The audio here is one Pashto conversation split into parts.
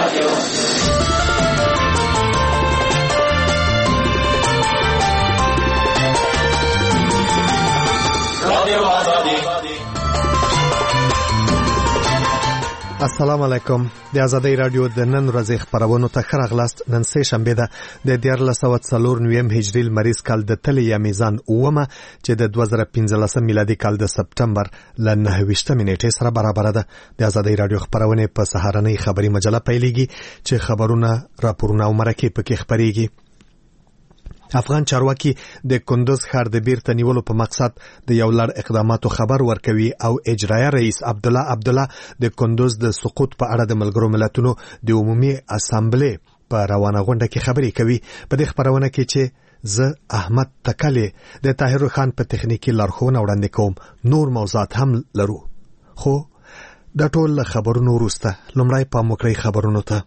السلام علیکم. د آزادۍ رادیو د نن ورځې خبرونو ته ښه راغلاست. نن سه شنبه ده د 1449 هجري لمریز کال د تلې یا میزان اومه چې د 2015 میلادي کال د سپټمبر ل 9 نیټې سره برابر ده. د آزادۍ رادیو خبرونه په سهارنۍ خبري مجله پیلېږي چې خبرونه، راپورونه او مرکې پکې خبريږي. افغان چارواکي د کندوز ښار د بیرته نیولو په مقصد د یو لړ اقداماتو خبر ورکوي او اجرایه رئیس عبدالله د کندوز د سقوط په اړه د ملګرو ملتونو د عمومي اسامبلې په روانه غونډه کې خبرې کوي. په دې خبرونه کې چې زه احمد تکلی د طاهر خان په تخنیکی لارښوونه وړاندې کوم. نور موضوعات هم لرو، خو د ټول خبرونو وروسته لومړی پام وکړئ خبرونو ته.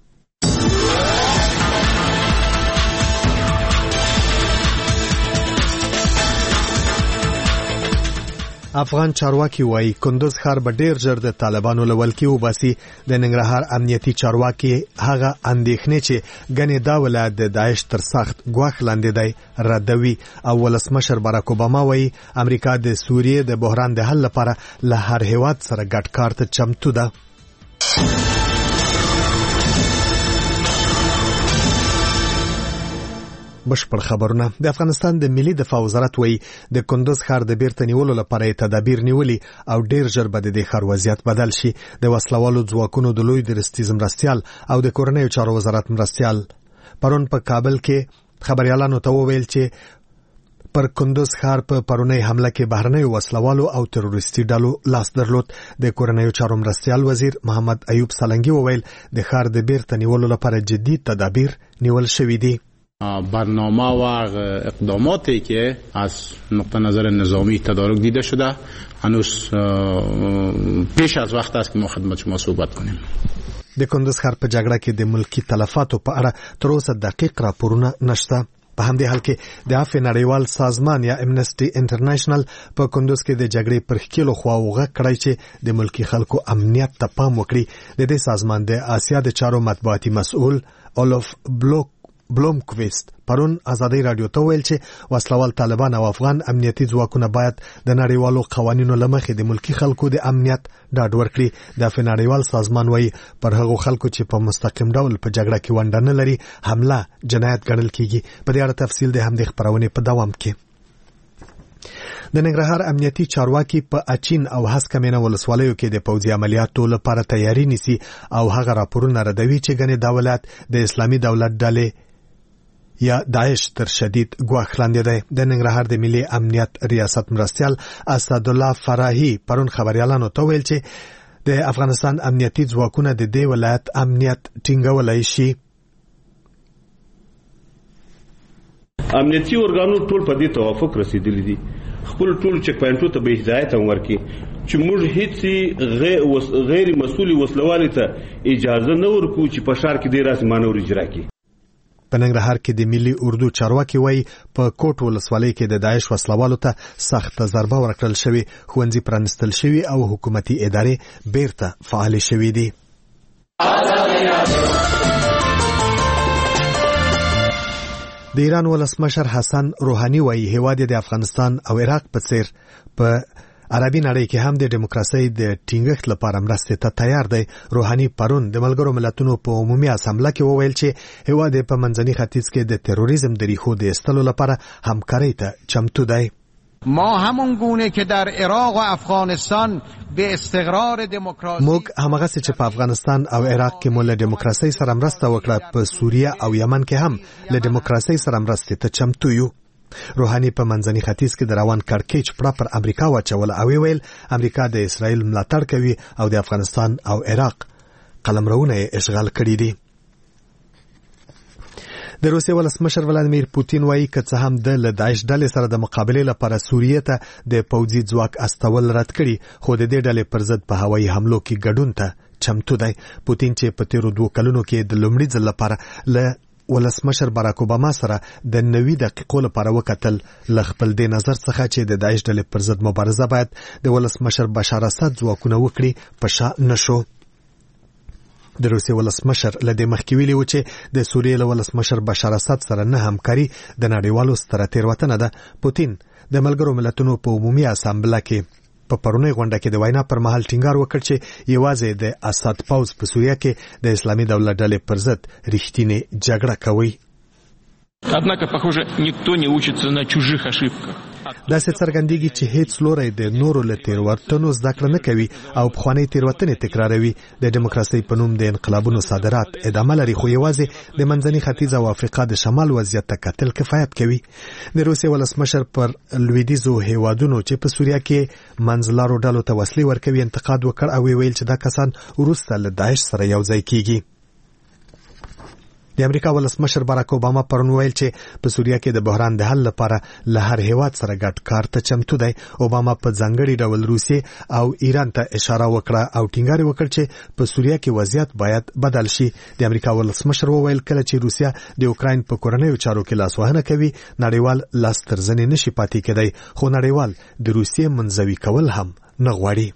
افغان چارواکي وایي کندوز ښار به ډیر ژر د طالبانو له ولکې وباسي. د ننګرهار امنیتي چارواکي هغه اندېښنې چې ګنې دا ولایت د داعش تر سخت ګواښ لاندې دی ردوي. او ولسمشر باراک اوباما وایي امریکا د سوریې د بحران د حل لپاره له هر هیواد سره ګډ کار ته چمتو ده. بشپړ خبرونه. د افغانستان د ملي دفاع وزارت وایي د کندوز ښار د بیرته نیولو لپاره تدابیر نیولي او ډیر ژر به د ښار وضعیت بدل شي. د وسلوالو ځواکونو د لوی درستیز مرستیال او د کورنیو چارو وزارت مرستیال پرون په کابل کې خبريالانو ته وویل چې پر کندوز ښار په پرونی حمله کې بهرنیو وسلوالو او تروریستي ډلو لاس درلود. د کورنیو چارو مرستیال وزیر محمد ایوب سالنګي وویل د ښار د بیرته نیولو لپاره جدي تدابیر نیول شوي دي. برنامه و اقداماتی که از نقطه نظر نظامی تدارک دیده شده هنوز پیش از وقت است که ما خدمت شما صحبت کنیم. د کندوز ښار په جګړه کې د ملکی تلفاتو په اړه تر اوسه دقیق راپورونه نشته. په همدې حال کې د عفو نړیوال سازمان یا امنسټي انټرنیشنل په کندوز کې د جګړې پر ښکیلو خواوغه کړی چې د ملکی خلکو امنیت ته پام وکړي. د دې سازمان د آسیا د چارو مطبوعاتي مسؤل اولف بلومکویست پرون آزادۍ رادیو ته ویل چې وسلوال طالبان او افغان امنیتي ځواکونه باید د نړیوالو قوانینو له مخې د ملکی خلکو د امنیت ډاډ ورکړي. د نړیوال سازمان وایي پر هغو خلکو چې په مستقیم ډول په جګړه کې ونډه نه لري حمله جنایت ګڼل کیږي. په دې اړه تفصیل د همدې خبرونې په دوام کې. د ننګرهار امنیتي چارواکي په اچین او هسکمینه ولسوالیو کې د پوځي عملیاتو لپاره تیاری نیسي او هغه راپورونه ردوي چې ګنې دا ولایت د اسلامي دولت ډلې یا داعش تر شدید ګواښ لاندې دی. د ننګرهار د ملي امنیت ریاست مرستیال اسدالله فراهي پرون خبريالانو ته ویل چې د افغانستان امنیتي ځواکونه د دې ولایت امنیت ټینګولای شي. امنیتي ارګانو ټول په دې توافق رسیدلی دي خپل ټول چک پوینټو ته به هدایت ورکړي چې موږ هیڅ غیر مسؤل وسلوال ته اجازه نه ورکو چې په شهر کې ډیر اسمانور اجرا کړي. په ننګرهار کې د ملي اردو چارواکي وایي په کوټ ولسوالۍ کې د داعش وسلوالو ته سخت ضربه ورکړل شوې، ښوونځي پرانستل شوي او حکومتي ادارې بیرته فعالې شوې دي. د ایران ولسمشر حسن روحاني وایي هیواد د افغانستان او عراق په څیر په عربي نړۍ کې هم د دیموکراسي د ټینګښت لپاره مرستې ته تیار دی. روحاني پرون د ملګرو ملتونو په عمومي اسامبله کې وویل چې هیواد په منځني ختیځ کې د تروریزم د ریښو د ایستلو لپاره همکارۍ ته چمتو دی. ما همون گونه که در عراق و افغانستان به استقرار دموکراسی موږ همغسې چې په افغانستان او عراق کې مو له دیموکراسي سره مرسته وکړه په سوریه او یمن کې هم له دیموکراسي سره مرستې ته چمتو یو. روحاني په منځني ختیځ کې د روان کړکېچ پر امریکا واچول او ویل امریکا د اسرائیل ملاتړ کوي او د افغانستان او عراق قلمرونه اشغال کړي دي. د روسیې ولسمشر ولادیمیر پوتین وایي که څه هم د داعش ډلې سره د مقابلې لپاره سوریې ته د پوځي ځواک استول رد کړي، خو د دې ډلې پر ضد په هوایي حملو کې ګډون ته چمتو دی. پوتین چې په تیرو 2 کلونو کې د لومړي ځل لپاره له ولسمشر باراک اوباما سره د 90 دقیقو لپاره وکتل، له خپل د نظر څخه چې د داعش ډلې پر ضد مبارزه باید د ولسمشر بشار اسد ځواکونه وکړي په شا نشو. د روسیې ولسمشر له دې مخکې ویلي و چې د سوریې له ولسمشر بشار اسد سره نه همکاري د نړیوالو ستره تېروتنه ده. پوتین د ملګرو ملتونو په عمومي اسامبله کې په پرونی غونډه کې د وینا پر مهال ټینګار وکړ چې یوازې د اسد پوځ په سوریه کې د اسلامي دولت ډلې پر ضد رښتینې جګړه کوي. Однако, похоже, никто не учится на чужих اشибках. دا څه څرګندېږي چې هیڅ لوری د نورو له تېروتنو زده کړه نه کوي او پخوانۍ تېروتنې تکراروي. د ډیموکراسۍ په نوم د انقلابونو صادرات ادامه لري، خو یوازې د منځني ختیځ او افریقا د شمال وضعیت ته کتل کفایت کوي. د روسیې ولسمشر پر لویدیځو هیوادونو چې په سوریه کې منځلارو ډلو ته وسلې ورکوي انتقاد وکړ او ویل چې دا کسان وروسته له داعش سره یو ځای کیږي. د امریکا ولسمشر باراک اوباما پرون ویل چې په سوریه کې د بحران د حل لپاره له هر هیواد سره ګډ کار ته چمتو دی. اوباما په ځانګړي ډول روسیې او ایران ته اشاره وکړه او ټینګار وکړ چې په سوریه کې وضعیت باید بدل شي. د امریکا ولسمشر وویل کله چې روسیه د اوکراین په کورنیو چارو کې لاسوهنه کوي نړیوال لاس تر زنې نشي پاتې کېدی، خو نړیوال د روسیې منځوي کول هم نه غواړي.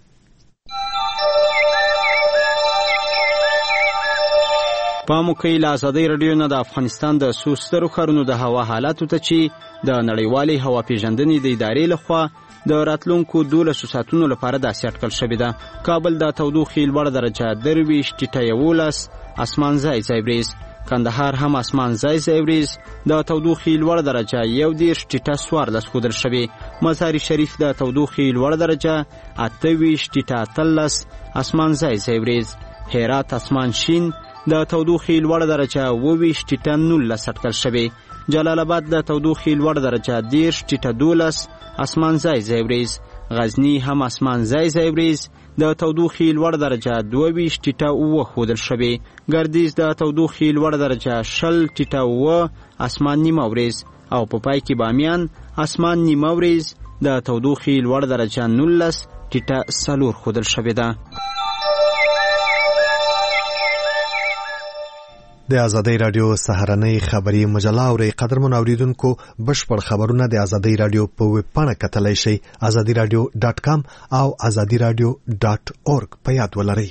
پامو کوي له ازادۍ راډیو نه د افغانستان د څو سترو ښارونو د هوا حالاتو ته چې د نړیوالې هوا پیژندنې د ادارې لخوا د راتلونکو 12 ساعتونو لپاره داسې اټکل شوې ده. کابل د تودوخې لوړه درجه 23.11، اسمان ځای ځای وریځ. کندهار هم اسمان ځای ځای وریځ، د تودوخې لوړه درجه 21.14 ښودل شوې. مزار شریف د تودوخې لوړه درجه 28.13، اسمان ځای ځای وریځ. هرات اسمان شین، د تودوخې لوړه درجه 22.19 اټکل شوې. جلال آباد د تودوخې لوړه درجه 10.12، اسمان ځای ځای وریځ. غزنی هم اسمان ځای ځای وریځ، د تودوخې لوړه درجه 22.7 ښودل شوې. ګردیز د تودوخې لوړه درجه 20.7، اسمان نیمه وریځ. او په پای کې بامیان اسمان نیمه وریځ، د تودوخې لوړه درجه 19.4 ښودل شوې ده. د ازادۍ راډیو سهارنۍ خبري مجله اوري. قدرمن اوریدونکو بشپړ خبرونه د ازادۍ راډیو په ویب پاڼه کتلای شئ azadiradio.com او azadiradio.org په یاد ولرئ.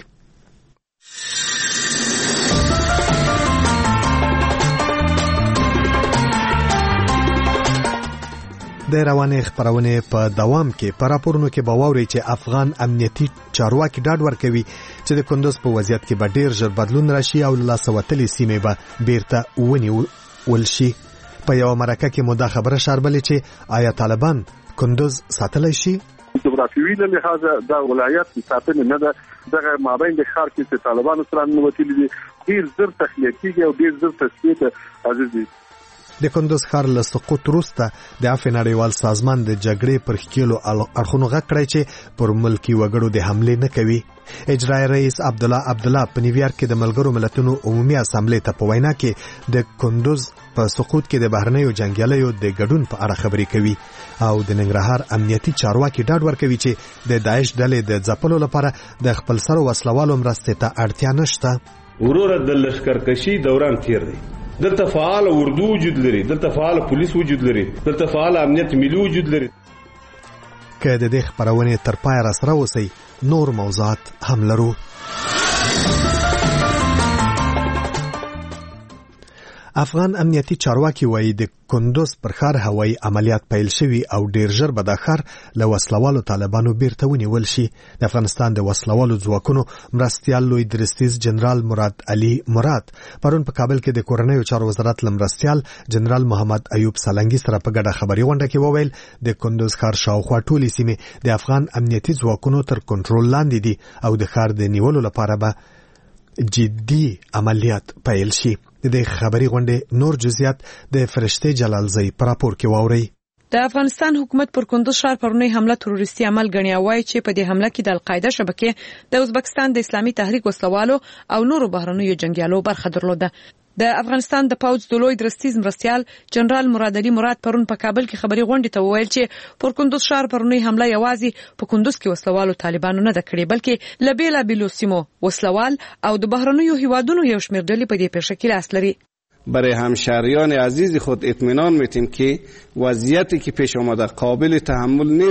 د روانې خبرونه په دوام کې په راپورونو کې به واورئ چې افغان امنیتي چارواکي ډاډ ورکوي چې د کندوز په وضعیت کې به ډیر ژر بدلون راشي او لاسه وتلې سیمې به بیرته ونیول شي. په یو مرکه کې مو دا خبره شاربلې چې آیا طالبان کندوز ساتلی شي؟ جغرافیوي له لحاظه دا ولایت ساتنه نه ده. دغه مابین د ښار کې چې طالبان سره نوتلي دي ډیر زر تخلیه کیږي او ډیر زر تثبیت عزیز دي. د کندوز ښار له سقوط وروسته د عفو نړیوال سازمان د جګړې پر ښکېلو اړخونو غږ کړی چې پر ملکي وګړو د حملې نه کوي. اجرایي رئیس عبدالله په نیویارک کې د ملګرو ملتونو عمومي اسامبلې ته په وینا کې د کندوز په سقوط کې د بهرنیو جنګیالیو د ګډون په اړه خبرې کوي او د ننګرهار امنیتي چارواکي ډاډ ورکوي چې د داعش ډلې د ځپلو لپاره د خپل سرو وسلوالو مرستې ته اړتیا نشته. وروره د لښکرکشي دوران تیر دی. دلته فعال اردو وجود لري، دلته فعال پولیس وجود لري، دلته فعال امنیت ملي وجود لري. که د دې خبرونه تر پای را سره وسی نور موضوعات هم لرو. افغان امنیتي چارواکي وایي د کندوز پر ښار هوایي عملیات پیل شوي او ډیر ژر به د ښار له وسلوالو طالبانو بیرته ونیول شي. د افغانستان د وسلوالو ځواکونو مرستیال لوی درستیز جنرال مراد علي مراد پرون په کابل کې د کورنیو چارو وزارت مرستیال جنرال محمد ایوب سالنګي سره په ګډه خبري غونډه کې وویل د کندوز ښار شاوخوا ټولې سیمې د افغان امنیتي ځواکونو تر کنټرول لاندې دي او د ښار د نیولو لپاره به جدي عملیات پیل شي. د خبري غونډې نور جزئیات د فرشته جلالزئی پر راپور کې واوري. د افغانستان حکومت پر کندوز ښار پرونی حمله تروریستي عمل ګڼي او وايي چې په دې حمله کې د القاعده شبکې د ازبکستان د اسلامي تحریک وسلوالو او نورو بهرنیو جنگیالو برخه درلوده. د افغانستان د پوځ د لوی درستیز مرستیال جنرال مراد علي مراد پرون په کابل کې خبري غونډې ته وویل چې پر کندوز ښار پرونی حمله یوازې په کندوز کې وسلوالو طالبانو نه د کړې بلکې لبیلا بیلوسیمو وسلوال او د بهرنیو هیوادونو یو شمېر ډلې په دې پیښه کې لاس لري. برای همشهریان عزیز خود اطمینان میتیم که وضعیتی که پیش آمده قابل تحمل نیست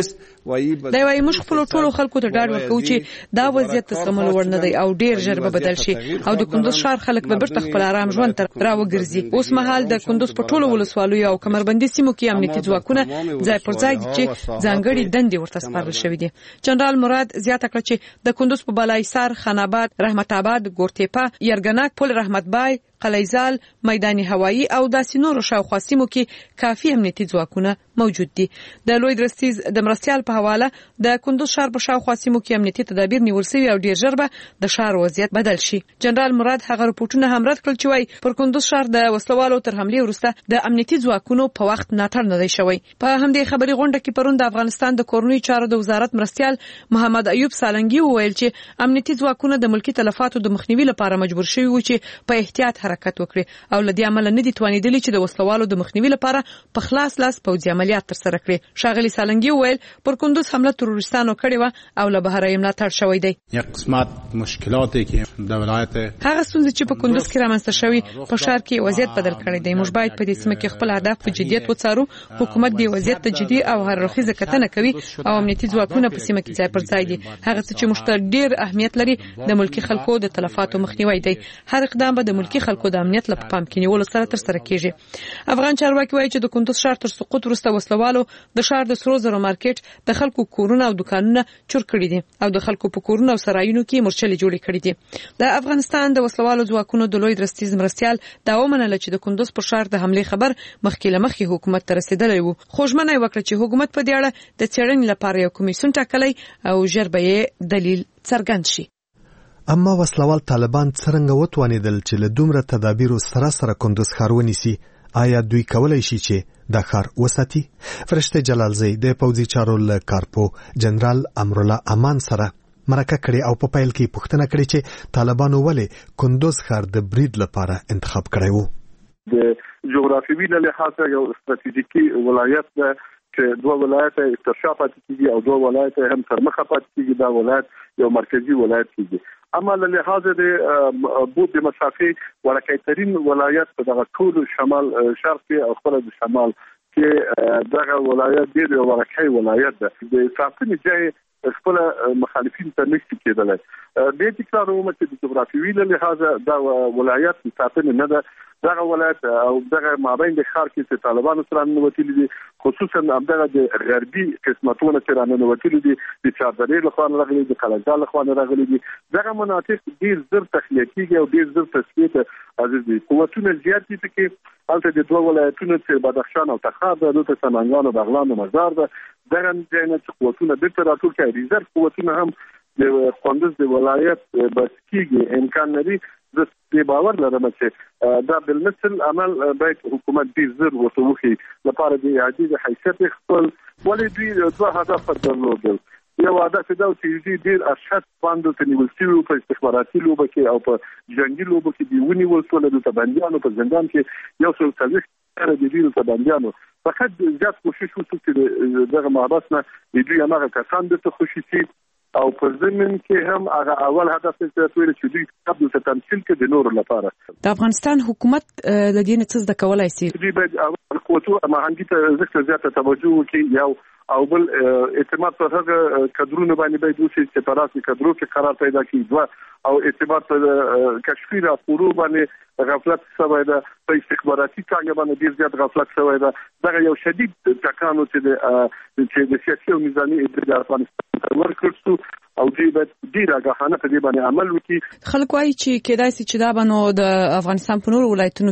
دا وايي موږ خپل ټولو خلکو ته ډاډ ورکوو چې دا وضعیت تسلمول ور نه دی او ډیر ژر به بدل شي او د کندوز ښار خلک به بیرته خپل آرام ژوند ته راوګرځي. اوس مهال د کندوز په ټولو ولسوالیو او کمربندي سیمو کې امنیتي ځواکونه ځای پر ځای دي چې ځانګړي دندې ورته سپارل شوې دي. جنرال مراد زیاته کړه چې د کندوز په بالایسار، خان آباد، رحمت آباد، ګورتیپا، یرګناک، پل رحمت بای، قلیزال، میدان هوایی او داسې نورو شاوخوا سیمو کې کافي امنیتي ځواکونه موجود دي. د لوی درستیز د مرستیال په حواله د کندوز ښار په شاوخوا سیمو کې امنیتي تدابیر نیول شوي او ډیر ژر به د ښار وضعیت بدل شي. جنرال مراد هغه رپورټونه هم رد کړل چې وايي پر کندوز ښار د وسلوالو تر حملې وروسته د امنیتي ځواکونو په وخت ملاتړ نه دی شوی. په همدې خبري غونډه کې پرون د افغانستان د کورنیو چارو د وزارت مرستیال محمد ایوب سالنګي وویل چې امنیتي ځواکونه د ملکی تلفاتو د مخنیوي لپاره مجبور شوي وو چې په احتیاط حرکت وکړي او لدې عمل نه دي توانیدلی چې د وسلوالو د مخنیوي لپاره په خلاص لاس پوځي عملیات ترسره کړي. ښاغلي سالنګي وویل پر کندوز حمله تروریستانو کړې و او له بهرای ملاتړ شوی دی. یک قسمت مشکلاتی که د ولایت هغه ستونزې چې په کندوز کې رامنځته شوي په ښار کې وضعیت بدل کړی دی. موږ باید په دې سیمه کې خپل اهداف په جدیت وڅارو. حکومت دې وضعیت ته جدي او هر اړخیزه کتنه کوي او امنیتي ځواکونه په سیمه کې ځای پر ځای دي. هغه څه چې موږ ته ډیر اهمیت لري د ملکی خلکو د تلفاتو مخنیوی دی. هر اقدام به د ملکی خلکو د امنیت لپاره پام کې نیولو سره ترسره کیږي. افغان چارواکي وایي چې د کندوز ښار تر سقوط وروسته وسلوالو د ښار د سرو زرو مارکیټ د خلکو کورونه او دکانونه چور کړي دي او د خلکو په کورونو او سرایونو کې مورچلې جوړې کړي دي. د افغانستان د وسلوالو ځواکونو د لوی درستیز مرستیال دا ومنله چې د کندوز په ښار د حملې خبر مخکې له مخکې حکومت ته رسیدلی و، خو ژمنه یې وکړه چې حکومت په دې اړه د څېړنې لپاره یو کمیسیون ټاکلی او ژر به یې دلیل څرګند شي. اما وسلوال طالبان څرنګه وتوانیدل چې له دومره تدابیرو سره کندوز ښار ونیسي؟ آیا دوی کولای شي چې دا ښار وساتي؟ فرشته جلالزی د پوځي چارو له کارپو جنرال امرالله امان سره مرکه کړې او په پیل کې پوښتنه کړې چې طالبانو ولې کندوز ښار د برید لپاره انتخاب کړی و. د جغرافیوي له لحاظه یو ستراتیژیکي ولایت ده چې دوه ولایت تر شا پاتې کیږي او دوه ولایت هم تر مخه پاتې کیږي. دا ولایت یو مرکزی ولایت کیږي. اما له لحاظ د بود د مسافې ورکیترین ولایت په دغه ټول شمال شرقي او خپل د شمال کې دغه ولایت ډېر یو ورکی ولایت ده. د ساتنې ځای خپل مخالفین ته نشي کېدلی. د تکرار ومه چې د جغرافیوي له لحاظه دا ولایت ساتنې نه ده. دغه ولایت او دغه مابین د ښار کې چې طالبانو سره ننوتلي دي، خصوصا همدغه د غربي قسمتونه چې راننوتلي دي، د چاردرې له خوا راغلي دي، قلعه‌زال له خوا راغلي دي. دغه مناطق ډېر زر تخلیه کېږي او ډېر زر تصفیه ته عزیز دي. قوتونه زیات دي چې هلته د دوه ولایتونو چې بدخشان او تخار ده، دلته سمنګان او بغلان او مزار ده. دغه ځای نه چې قوتونه بیرته راټول کړي، ریزرو قوتونه هم د کندوز د ولایت بس کېږي امکان لري. زه دې باور لرم چې دا بالمثل عمل باید حکومت دې زر ورته وکړي لپاره د اعادې د حیثیت خپل. ولې دوی دوه هدف درلودل. یو هدف دا چې دوی ډېر اشخاص باندې ته نیول شوي په استخباراتي لوبه کې او په جنګي لوبه کې دي ونیول شول. د بندیانو په زندان کې یو څو څلوېښت د دې د بندیانو فقط زیات کوشش وشو چې دغه محبس نه دوی هغه کسان د خوشي شي او په ضمن کې هم هغه اول هدف چې دوی قبل ته تمثيل کې د نور لپاره د افغانستان حکومت د دې نه څه د کولای شي. دوی باید اول قوتو مهنګي ته ځکه زیاته توجه وکړي یو او بل اعتماد په هغه کډرونو باندې باید وشي چې په راسي کډرو کې قرار پیدا کړي. دوه او اعتماد په کشفي راپورو باندې غفلت شوی ده، په استخباراتي څانګه باندې ډیر زیات غفلت شوی ده. دا یو شدید ټکانو چې د سیاسي او نظامي ادارې د افغانستان ورکړو او دوی باید ډیر آگاهانه په دې باندې عمل وکړي. خلک وایي چې کېدای شي چې دا باندې د افغانستان په نورو ولایتونو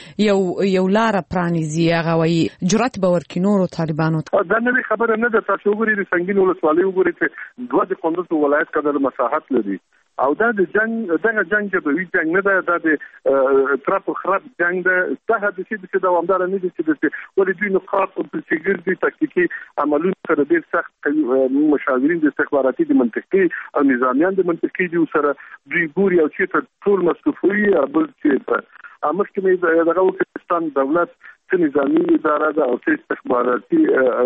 کې یو لار پرانیزي. هغه وایي جرأت به ورکړي نورو طالبانو ته. دا نه خبره نه ده. تاسو وګورئ د سنگین ولسوالۍ وګورئ چې دوه د کندوز ولایت قدر مساحت لري او دا د دغه جنگ جبهوي جنگ نه ده. دا د ترپ خراب جنگ ده. دا د چې دوامدار نه دي چې ولې دوی نقاط او ګرځي تکتیکي عملونه سره ډېر سخت مشاورین د استخباراتي د منطقي او نظامیان د منطقي دي سره دوی ګوري او چې ټول مصرفوي بل چې مخکې دغه پاکستان دولت چې نظامی اداره ده او چې استخباراتي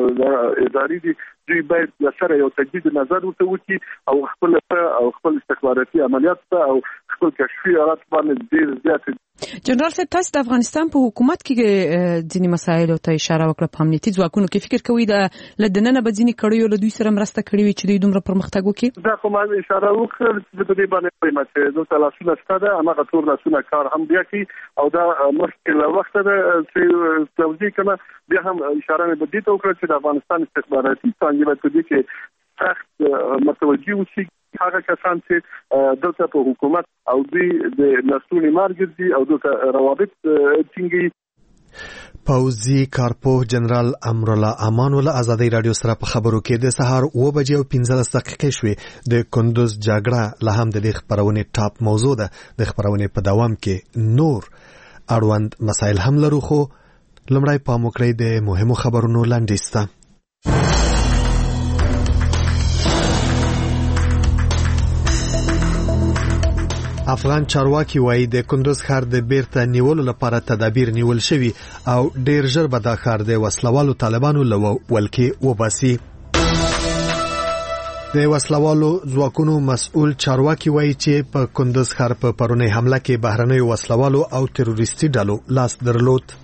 ادارې دي دوی باید سره یو تجدید نظر وکړي او خپل استخباراتي عملیات او خپل کشفي آلات باندې ډېر زیات جنرال صاحب تاسو د افغانستان په حکومت کې ځینې مسایلو ته اشاره وکړه په امنیتي ځواکونو کې فکر کوي د لدننه به ځینې کړیو له دوی سره مرسته کړې وي چې دوی دومره پرمختګ وکړي. دا کومه اشاره وکړه چې په دې باندې وایم چې د تلاسونه ستاده هغه ټول رسونه کار هم بیا کی او دا مشکل وخت ده چې توضیح کړه بیا هم اشاره به دې ته وکړه چې د افغانستان استخباراتي څانګې په دې کې سخت متوجي اوسي هغه کسان چې دلته په حکومت او دوی د نسلونی مارګرځي او دلته روابط ټینګي. پوځي کارپوه جنرال امرالله امان ول ازادي رادیو سره په خبرو کې د سهار 9:15 شوې د کندوز جګړه له هم د خبرونې ټاپ موضوع ده. د خبرونې په دوام کې نور اړوند مسایل هم لرو خو لمړی پام وکړئ د مهمو خبرونو لاندې. افغان چارواکي وایي د کندوز ښار د بیرته نیولو لپاره تدابیر نیول شوي او ډیر ژر به دا ښار د وسلوالو طالبانو له ولکې وباسي. د وسلوالو ځواکونو مسؤل چارواکي وایي چې په کندوز ښار په پرونی حمله کې بهرنیو وسلوالو او تروریستي ډلو لاس درلود.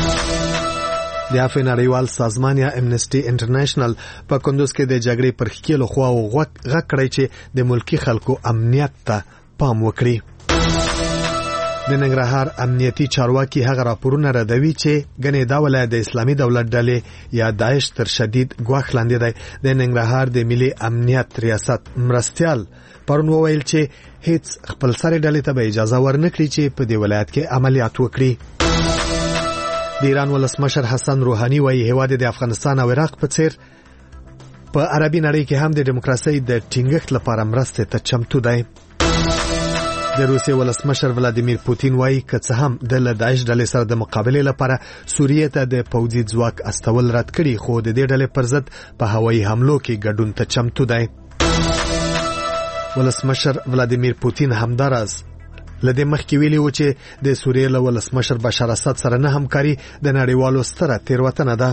د افغان نړیوال سازمان یا امنسټي انټرنیشنل په کندوز کې د جګړې پر ښکیلو خوا غږ کړی چې د ملکی خلکو امنیت ته پام وکړي. د ننګرهار امنیتي چارواکي هغه راپورونه ردوي چې ګنې دا ولایت د اسلامي دولت ډلې یا داعش تر شدید ګواښ لاندې دی. د ننګرهار د ملي امنیت ریاست مرستيال پرون وویل چې هیڅ خپل سره ډلې ته به اجازه ورنکړي چې په دې ولایت کې عملیات وکړي. د ایران ولسمشر حسن روحاني وایي هیواد د افغانستان او عراق په څیر په عربي نړۍ کې هم د دیموکراسي د ټینګښت لپاره مرسته ته چمتو دی. د روسیې ولسمشر ولادیمیر پوتین وایي که څه هم د داعش ډلې سره د مقابلې لپاره سوریې ته د پوځي ځواک استول رد کړي خو د دې ډلې پر ضد په هوایي حملو کې ګډون ته چمتو دی. ولسمشر ولادیمیر پوتین همداراز لدې مخکې ویلي و چې د سوریې له ولسمشر بشار اسد سره نه همکاري د نړیوالو ستره تېروتنه ده.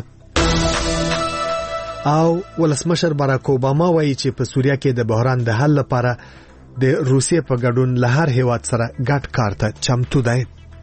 او ولسمشر باراک اوباما وایي چې په سوریه کې د بحران د حل لپاره د روسیې په ګډون له هر هیواد سره ګډ کار ته چمتو دی.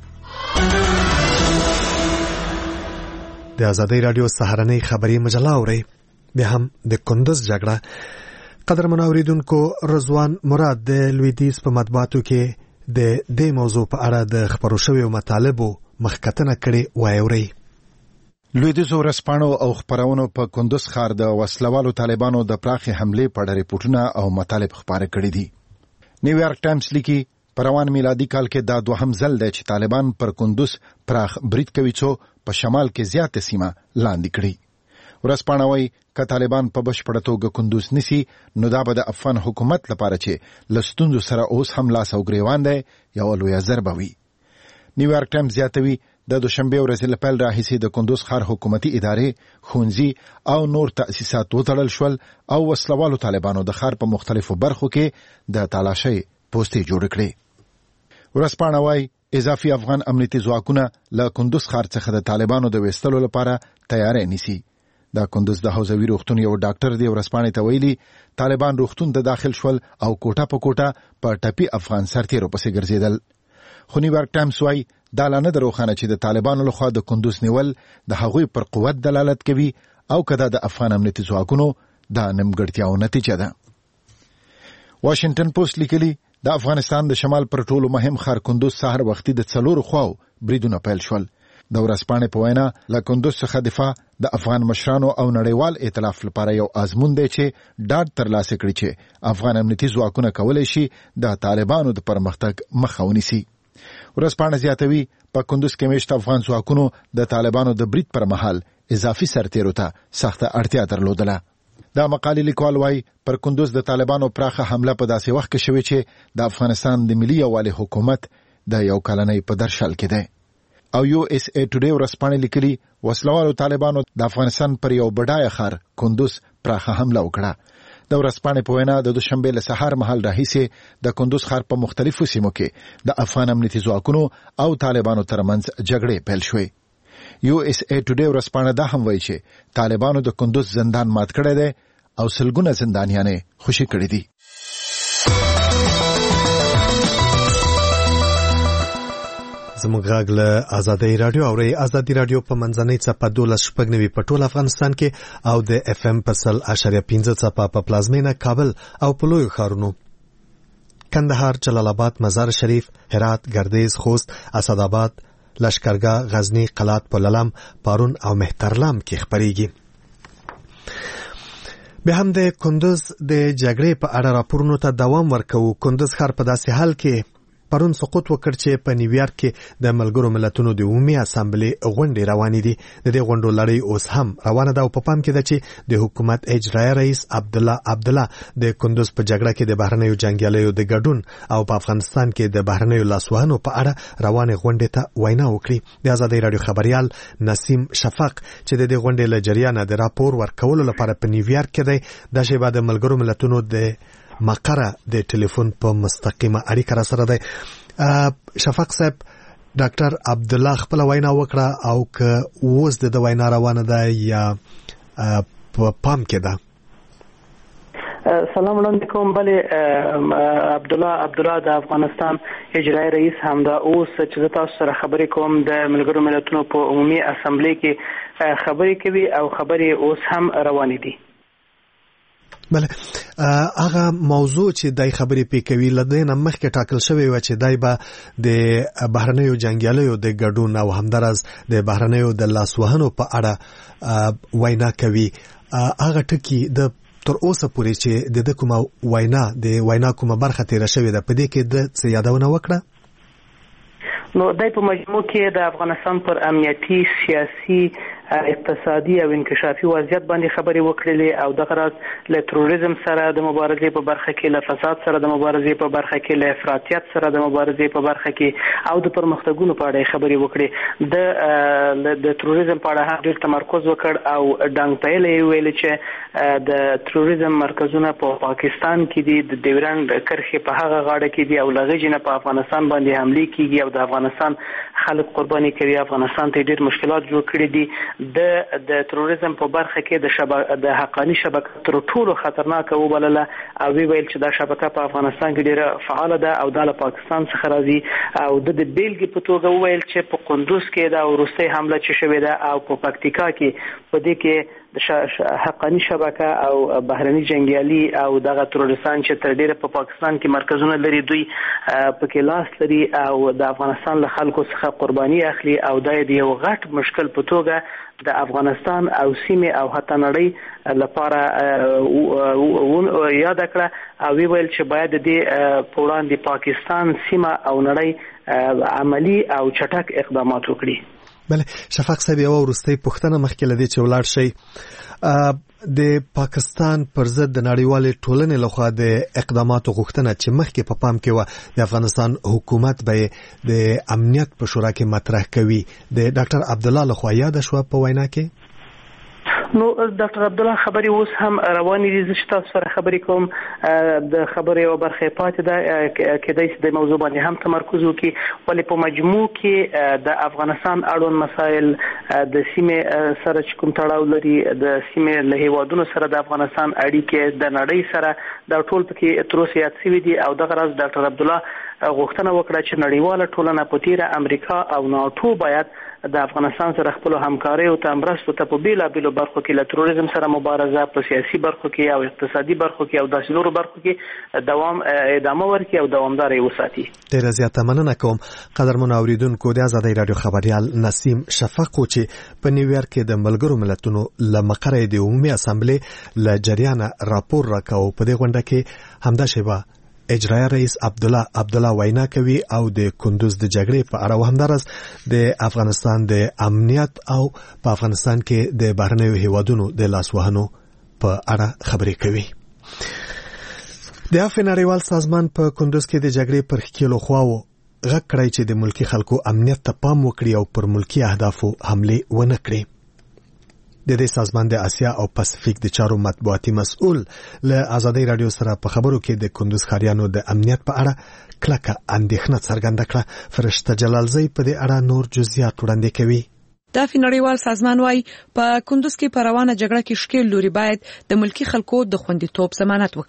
د ازادي رادیو سهارنۍ خبري مجله اوري به هم د کندوز جګړه. قدرمن اوریدونکو رضوان مراد د لویدیز په مطبوعاتو کې د دې موضوع په اړه د خبرو شویو مطالبو مخکتنه کړي وایوري. لویدیز ورسپانو او خبرونو په کندوز ښار د وسلوالو طالبانو د پراخي حمله په اړه ریپورتونه او مطالب خبره کړي دي. نیویارک ټایمز لیکي په روان میلادي کال کې دا دوهم ځل دی چې طالبان پر کندوز پراخ برید کوي چې په شمال کې زیاته سیمه لاندې کړي. ورسپانه وایي که طالبان په بشپړه توګه کندوز نیسي نو دا به د افغان حکومت لپاره چې له ستونزو سره اوس هم لاس او ګریوان دی یوه لویه ضربه وي. نیویارک ټایمز زیاتوي د دوشنبه ورځې له پیل راهیسې د کندوز ښار حکومتي ادارې ښوونځي او نور تأسیسات وتړل شول او وسلوالو طالبانو د ښار په مختلفو برخو کې د تالاشۍ پوستې جوړ کړې. ورسپانه وایي اضافي افغان امنیتي ځواکونه له کندوز ښار څخه د طالبانو د ویستلو لپاره تیاری نیسي. د کندوز د حوزوي روغتون یو ډاکټر دی ورسپانې ته ویلي طالبان روغتون ته داخل شول او کوټه په کوټه په ټپي افغان سرتیرو پسې ګرځېدل. خو نیویارک ټایمز وایي دا لا نه ده روښانه چې د طالبانو لخوا د کندوز نیول د هغوی پر قوت دلالت کوي او که دا د افغان امنیتي ځواکونو د نیمګړتیاو نتیجه ده. واشنګټن پوسټ لیکلي د افغانستان د شمال پر ټولو مهم ښار کندوز سهار وختي د 4 خواو بریدونه پیل شول. د ورځپاڼې په وینا له کندوز څخه دفاع د افغان مشرانو او نړیوال ائتلاف لپاره یو آزمون دی چې ډاډ ترلاسه کړي چې افغان امنیتي ځواکونه کولی شي د طالبانو د پرمختګ مخه ونیسي. ورځپاڼه زیاتوي په کندوز کې میشته افغان ځواکونو د طالبانو د برید پر مهال اضافي سرتیرو ته سخته اړتیا درلودله. دا مقالې لیکوال وایي پر کندوز د طالبانو پراخه حمله په داسې وخت کې شوې چې د افغانستان د ملي یووالي حکومت د یو کلنۍ په درشل کې دی. او یو اس ای ټوډے ورځپاڼه لیکلي وسلوالو طالبانو د افغانستان پر یو بډایه ښار کندوز پراخه حمله وکړه. د ورځپاڼې په وینا د دوشنبه له سهار مهال راهیسې د کندوز ښار په مختلفو سیمو کې د افغان امنیتي ځواکونو او طالبانو ترمنځ جګړې پیل شوې. یو اس ای ټوډے ورځپاڼه دا هم وایي چې طالبانو د کندوز زندان مات کړی دی او سلګونه زندانیان خوشي کړي دي. زموږ غږ له آزادۍ رادیو اوري. آزادۍ رادیو په منځنۍ څپه 12.9 په ټول افغانستان کې او د اف ام په 100.15 څپه په پلازمینه کابل او په لویو ښارونو کندهار، جلال آباد، مزار شریف، هرات، ګردیز، خوست، اسداباد، لشکرګاه، غزنی، قلات، پللم، پارون او مهترلام کې خبريږي. به هم د کندوز د جګړې په اړه راپورونو ته دوام ورکوو. کندوز ښار په داسې حال کې پرون سقوط وکړ چې په نیویارک کې د ملګرو ملتونو د عمومي اسامبلې غونډې روانې دي. د دې غونډو لړۍ اوس هم روانه ده او په پام کې ده چې د حکومت اجرایي رئیس عبدالله د کندوز په جګړه کې د بهرنیو جنګیالیو د ګډون او په افغانستان کې د بهرنیو لاسوهنو په اړه روانې غونډې ته وینا وکړي. د آزادۍ رادیو خبريال نسیم شفق چې د دې غونډې له جریانه د راپور ورکولو لپاره په نیویارک کې دی، دا شی بعد ملګرو ملتونو د مقره د ټلیفون په مستقیمه اړیکه را سره دی. شفق صاحب، ډاکټر عبدالله خپل وینا وکړه او که اوس د وینا روانه ده یا په پام کې ده؟ سلام علیکم. بله، عبدالله د افغانستان اجرایي رئیس هم دا اوس چې تاسو سره خبرې کوم د ملګرو ملتونو په عمومي اسامبلې کې خبرې کوي او خبرې اوس هم روانې دي. بله، هغه موضوع چې دای خبرې پې کوي لدینه مخکې ټاکل شوی و چې دای به د بهرنیو جنګیالیو د ګډون او همدارس د بهرنیو د لاسوهنو په اړه وینا کوي. هغه ټکی د تر اوسه پورې چې د کومه وینا کومه برخه تیره شوې ده په دې کې د څه یادونه وکړه؟ نو دای په مجموع کې د افغانستان پر امنیتي، سیاسي، اقتصادي او انکشافي وضعیت باندې خبرې وکړلې او دغه راز له تروریزم سره د مبارزې په برخه کې، له فساد سره د مبارزې په برخه کې، له افراطیت سره د مبارزې په برخه کې او د پرمختګونو په اړه خبرې وکړې. د تروریزم په اړه هم ډېر تمرکز وکړ او ډنګ پیلې ویل چې د تروریزم مرکزونه په پاکستان کې دي، د ډیورنډ کرښې په هغه غاړه کې دي او لغې نه په افغانستان باندې حمله کیږي او د افغانستان خلک قرباني کوي. افغانستان ته ډېر مشکلات جوړ کړي دي. د تروریزم په برخه کې د حقانی شبکه تر ټولو خطرناکه وبلله او ویل چې دا شبکه په افغانستان کې ډیره فعاله ده او د پاکستان څخه راځي او د بیلګې په توګه ویل چې په قندوز کې دا وروستۍ حمله چې شوې ده او په پکتیکا کې په دې کې د حقانی شبکه او بهرني جنگیالي او دغه تروریستان چې تر ډیره په پاکستان کې مرکزونه لري، دوی په کې لاس لري او د افغانستان له خلکو څخه قرباني اخلي او دا یو غټ مشکل په توګه د افغانستان او سیمه او حتی نړۍ لپاره یاد کړه او ویل چې باید د پولاند پاکستان سیمه او نړۍ عملی او چټک اقدامات وکړي. بله، شفق صاحب، یو وروستۍ پوښتنه مخکې لدی چې ولاړ شي، د پاکستان پر ضد د نړیوالې ټولنې لخوا د اقداماتو غوښتنه چې مخکې په پام کې و د افغانستان حکومت به د امنیت په شورا کې مطرح کوي، د ډاکټر عبدالله لخوا یاد شو په وینا کې؟ نو ډاکټر عبدالله خبرې اوس هم روانې دي. زه چې تاسو سره خبرې کوم د خبرې یوه برخه پاتې ده، کېدای شي د موضوع باندې هم تمرکز وکړي، ولې په مجموع کې د افغانستان اړوند مسایل د سیمې سره چې کوم تړاو لري، د سیمې له هیوادونو سره د افغانستان اړیکې د نړۍ سره دا ټول پکې تر اوسه یاد شوي دي او دغه راز ډاکټر عبدالله غوښتنه وکړه چې نړیواله ټولنه په تیره امریکا او ناټو باید د افغانستان سره خپل همکاري او مرستو ته په بیلابیلو برخو کې له تروریزم سره مبارزه، په سیاسي برخو کې او اقتصادي برخو کې او داسې نورو برخو کې ادامه ورکړي او دوامدار وساتي. ډېره زیاته مننه کوم. قدرمنو اوریدونکو، د آزادۍ رادیو خبريال نسیم شفق چې په نیویارک کې د ملګرو ملتونو له مقره د عمومي اسامبلې له جریانه راپور راکاو. په دې غونډه کې همدا شیبه اجرایي رئیس عبدالله وینا کوي او د کندوز د جګړې په اړه همدارس د افغانستان د امنیت او په افغانستان کې د بهرنیو هیوادونو د لاسوهنو په اړه خبرې کوي. د عفو نړیوال سازمان په کندوز کې د جګړې پر ښکېلو خواو غږ کړی چې د ملکی خلکو امنیت ته پام وکړي او پر ملکی اهدافو حمله ونه کړي. د دې سازمان د اسیا او پاسفیک د چارو مطبوعاتي مسؤل له آزادۍ رادیو سره په خبرو کې د کندوز ښاریانو د امنیت په اړه کلکه اندېښنه څرګنده کړه. فرشته جلالزی په دې اړه نور جزئیات وړاندې کوي. د نړیوال سازمان وايي په کندوز کې په روانه جګړه کې ښکېل لوري باید د ملکی خلکو د خوندیتوب ضمانت وکړي.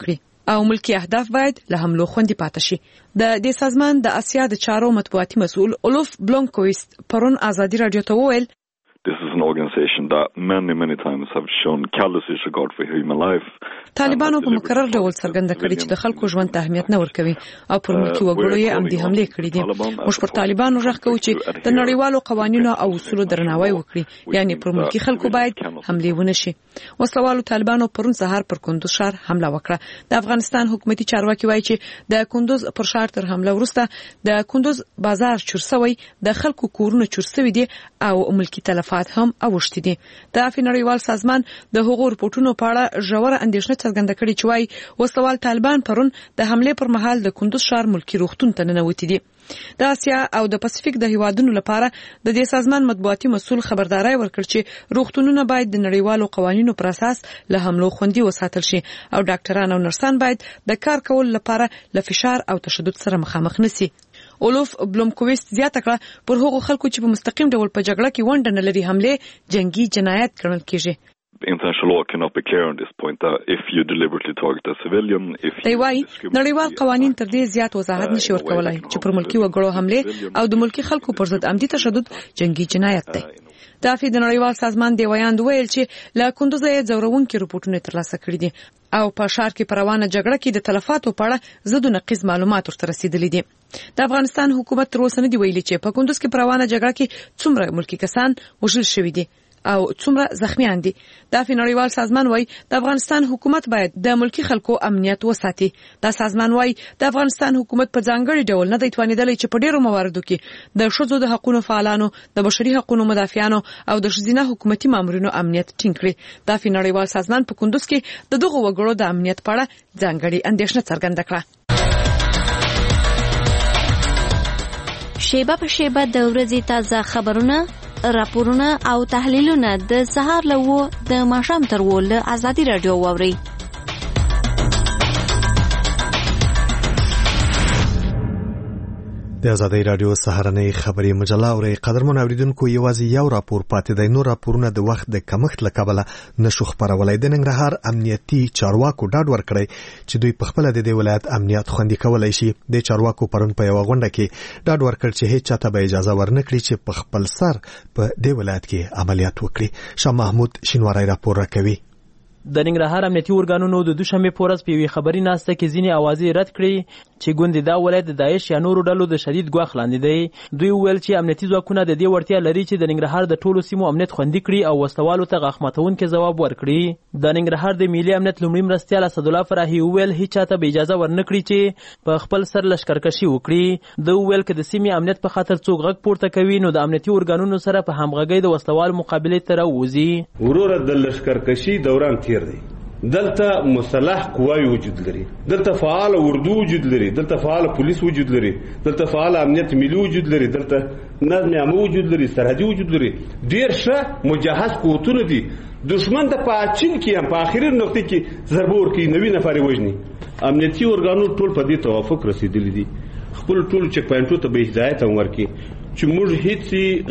او ملکی اهداف باید له حملو خوندي پاتې شي. د دې سازمان د اسیا د چارو مطبوعاتي مسؤل اولوف بلونکویست پرون ازادي رادیو ته وویل This is an organization that many times have shown callous disregard for human life. طالبانو په مکرر ډول څرګنده کړې چې د خلکو ژوند ته اهمیت نه ورکوي او پر ملکی وګړو یې عمدي حمله کړې دي. موږ پر طالبانو غږ کوو چې د نړیوالو قوانینو او اصولو درناوی وکړي، یعنی پر ملکی خلکو باید حمله ونه شي. وسلوالو طالبانو پرون سهار پر کندوز ښار حمله وکړه. د افغانستان حکومتي چارواکي وایي چې د کندوز پر ښار تر حمله وروسته د کندوز بازار چورسوي، د خلکو کورونه چورسوي دي او ملکی تلفات هم اوښتي دي. د عفوي نړیوال سازمان د حقوقو رپورټونو په اړه ژوره اندېښنه څرګنده کړې چې وايي وسلوال طالبان پرون د حمله پر مهال د کندوز ښار ملکی روغتون ته ننوتي دي. د اسیا او د پاسفیک د هیوادونو لپاره د دې سازمان مطبوعاتي مسؤل خبرداري ورکړ چې روغتونونه باید د نړیوالو قوانینو پر اساس له حملو خوندي وساتل شي او ډاکټران او نرسان باید د کار کولو لپاره له فشار او تشدد سره مخامخ نشي. اولوف بلومکویست زیاته کړه پر هغو خلکو چې په مستقیم ډول په جګړه کې ونډه نه لري حمله جنگي جنایت ګڼل کیږي. International law cannot be clear on this point that if you deliberately target a civilian, دی وايي نړیوال قوانین تر دې زیات وضاحت نشي ورکولای چې پر ملکی وګړو حمله او د ملکی خلکو پر ضد عمدي تشدد جنگي جنایت دی. د عفوي نړیوال سازمان دی ویاند ویل چې له کندوز یې ځورونکي رپورټونه ترلاسه کړي دي او په ښار کې پر روانه جګړه کې د تلفاتو په اړه زدو نقیض معلومات ورته رسیدلي دي. د افغانستان حکومت تر اوسه نه دی ویلي چې په کندوز کې پر روانه جګړه کې څومره ملکی کسان وژل شوي دي او څومره زخمیان دي. د عفوي نړیوال سازمان وایي د افغانستان حکومت باید د ملکی خلکو امنیت وساتي. دا سازمان وایي د افغانستان حکومت په ځانګړي ډول نه دی توانیدلی چې په ډیرو مواردو کې د ښځو د حقوقو فعالانو، د بشري حقوقو مدافعانو او د ښځینه حکومتي مامورینو امنیت ټینګ کړي. د عفوي نړیوال سازمان په کندوز کې د دغو وګړو د امنیت په اړه ځانګړي اندېښنه څرګنده کړه. شیبه په شیبه د ورځې تازه خبرونه، راپورونه او تحلیلونه د سهار له 9 د ماښام تر 10 له ازادي رادیو واورئ. د ازادي رادیو سهارنۍ خبري مجله اوري. قدرمن اوریدونکو یوازې یو راپور پاتې دی. نور راپورونه د وخت د کمښت له کبله نشو خبرولای. د ننګرهار امنیتي چارواکو ډاډ ورکړی چې دوی په خپل د دې ولایت امنیت خوندي کولای شي. د چارواکو پرون په یو غونډه کې ډاډ ورکړ چې هیڅ چاته به اجازه ورنکړي چې په خپل سر په دې ولایت کې عملیات وکړي. شاه محمود شینواری راپور راکوي. د ننګرهار امنیتي ارګانونو د دوشنبه په ورځ په خبري ناسته کې ځینې اوازې رد کړې چې ګوندې دا ولایت د داعش یا نورو ډلو د شدید ګواښ لاندې دی. دوی وویل چې امنیتي ځواکونه د دې وړتیا لري چې د ننګرهار د ټولو سیمو امنیت خوندي کړي او وسلوالو ته غاښ ماتونکي ځواب ورکړي. د ننګرهار د ملي امنیت لومړي مرستیال اسدالله فراهي وویل هیڅ چاته به اجازه ورنکړي چې په خپل سر لشکرکشي وکړي. د وویل چې د سیمې امنیت په خاطر څوک غږ پورته کوي نو د امنیتي ارګانونو سره په همغږۍ د وسلوال مقابله ته راوځي. وروره د لشکرکشي دوران تیر دی. دلته مسلح قواوی وجود لري، دلته فعال اردو وجود لري، دلته فعال پولیس وجود لري، دلته فعال امنیت ملي وجود لري، دلته نظم عام وجود لري، سرحدي وجود لري. ډیر ښه مجهز قوتونه دي. دشمن د پاچین کې هم په اخري نقطه کې ضربه ورکړي، نوی نفر وژني. امنیتي ارګانونو ټول په دې توافق رسیدلی دي. خپل ټول چک پوینټونو ته به هدایت ورکړي چې موږ هیڅ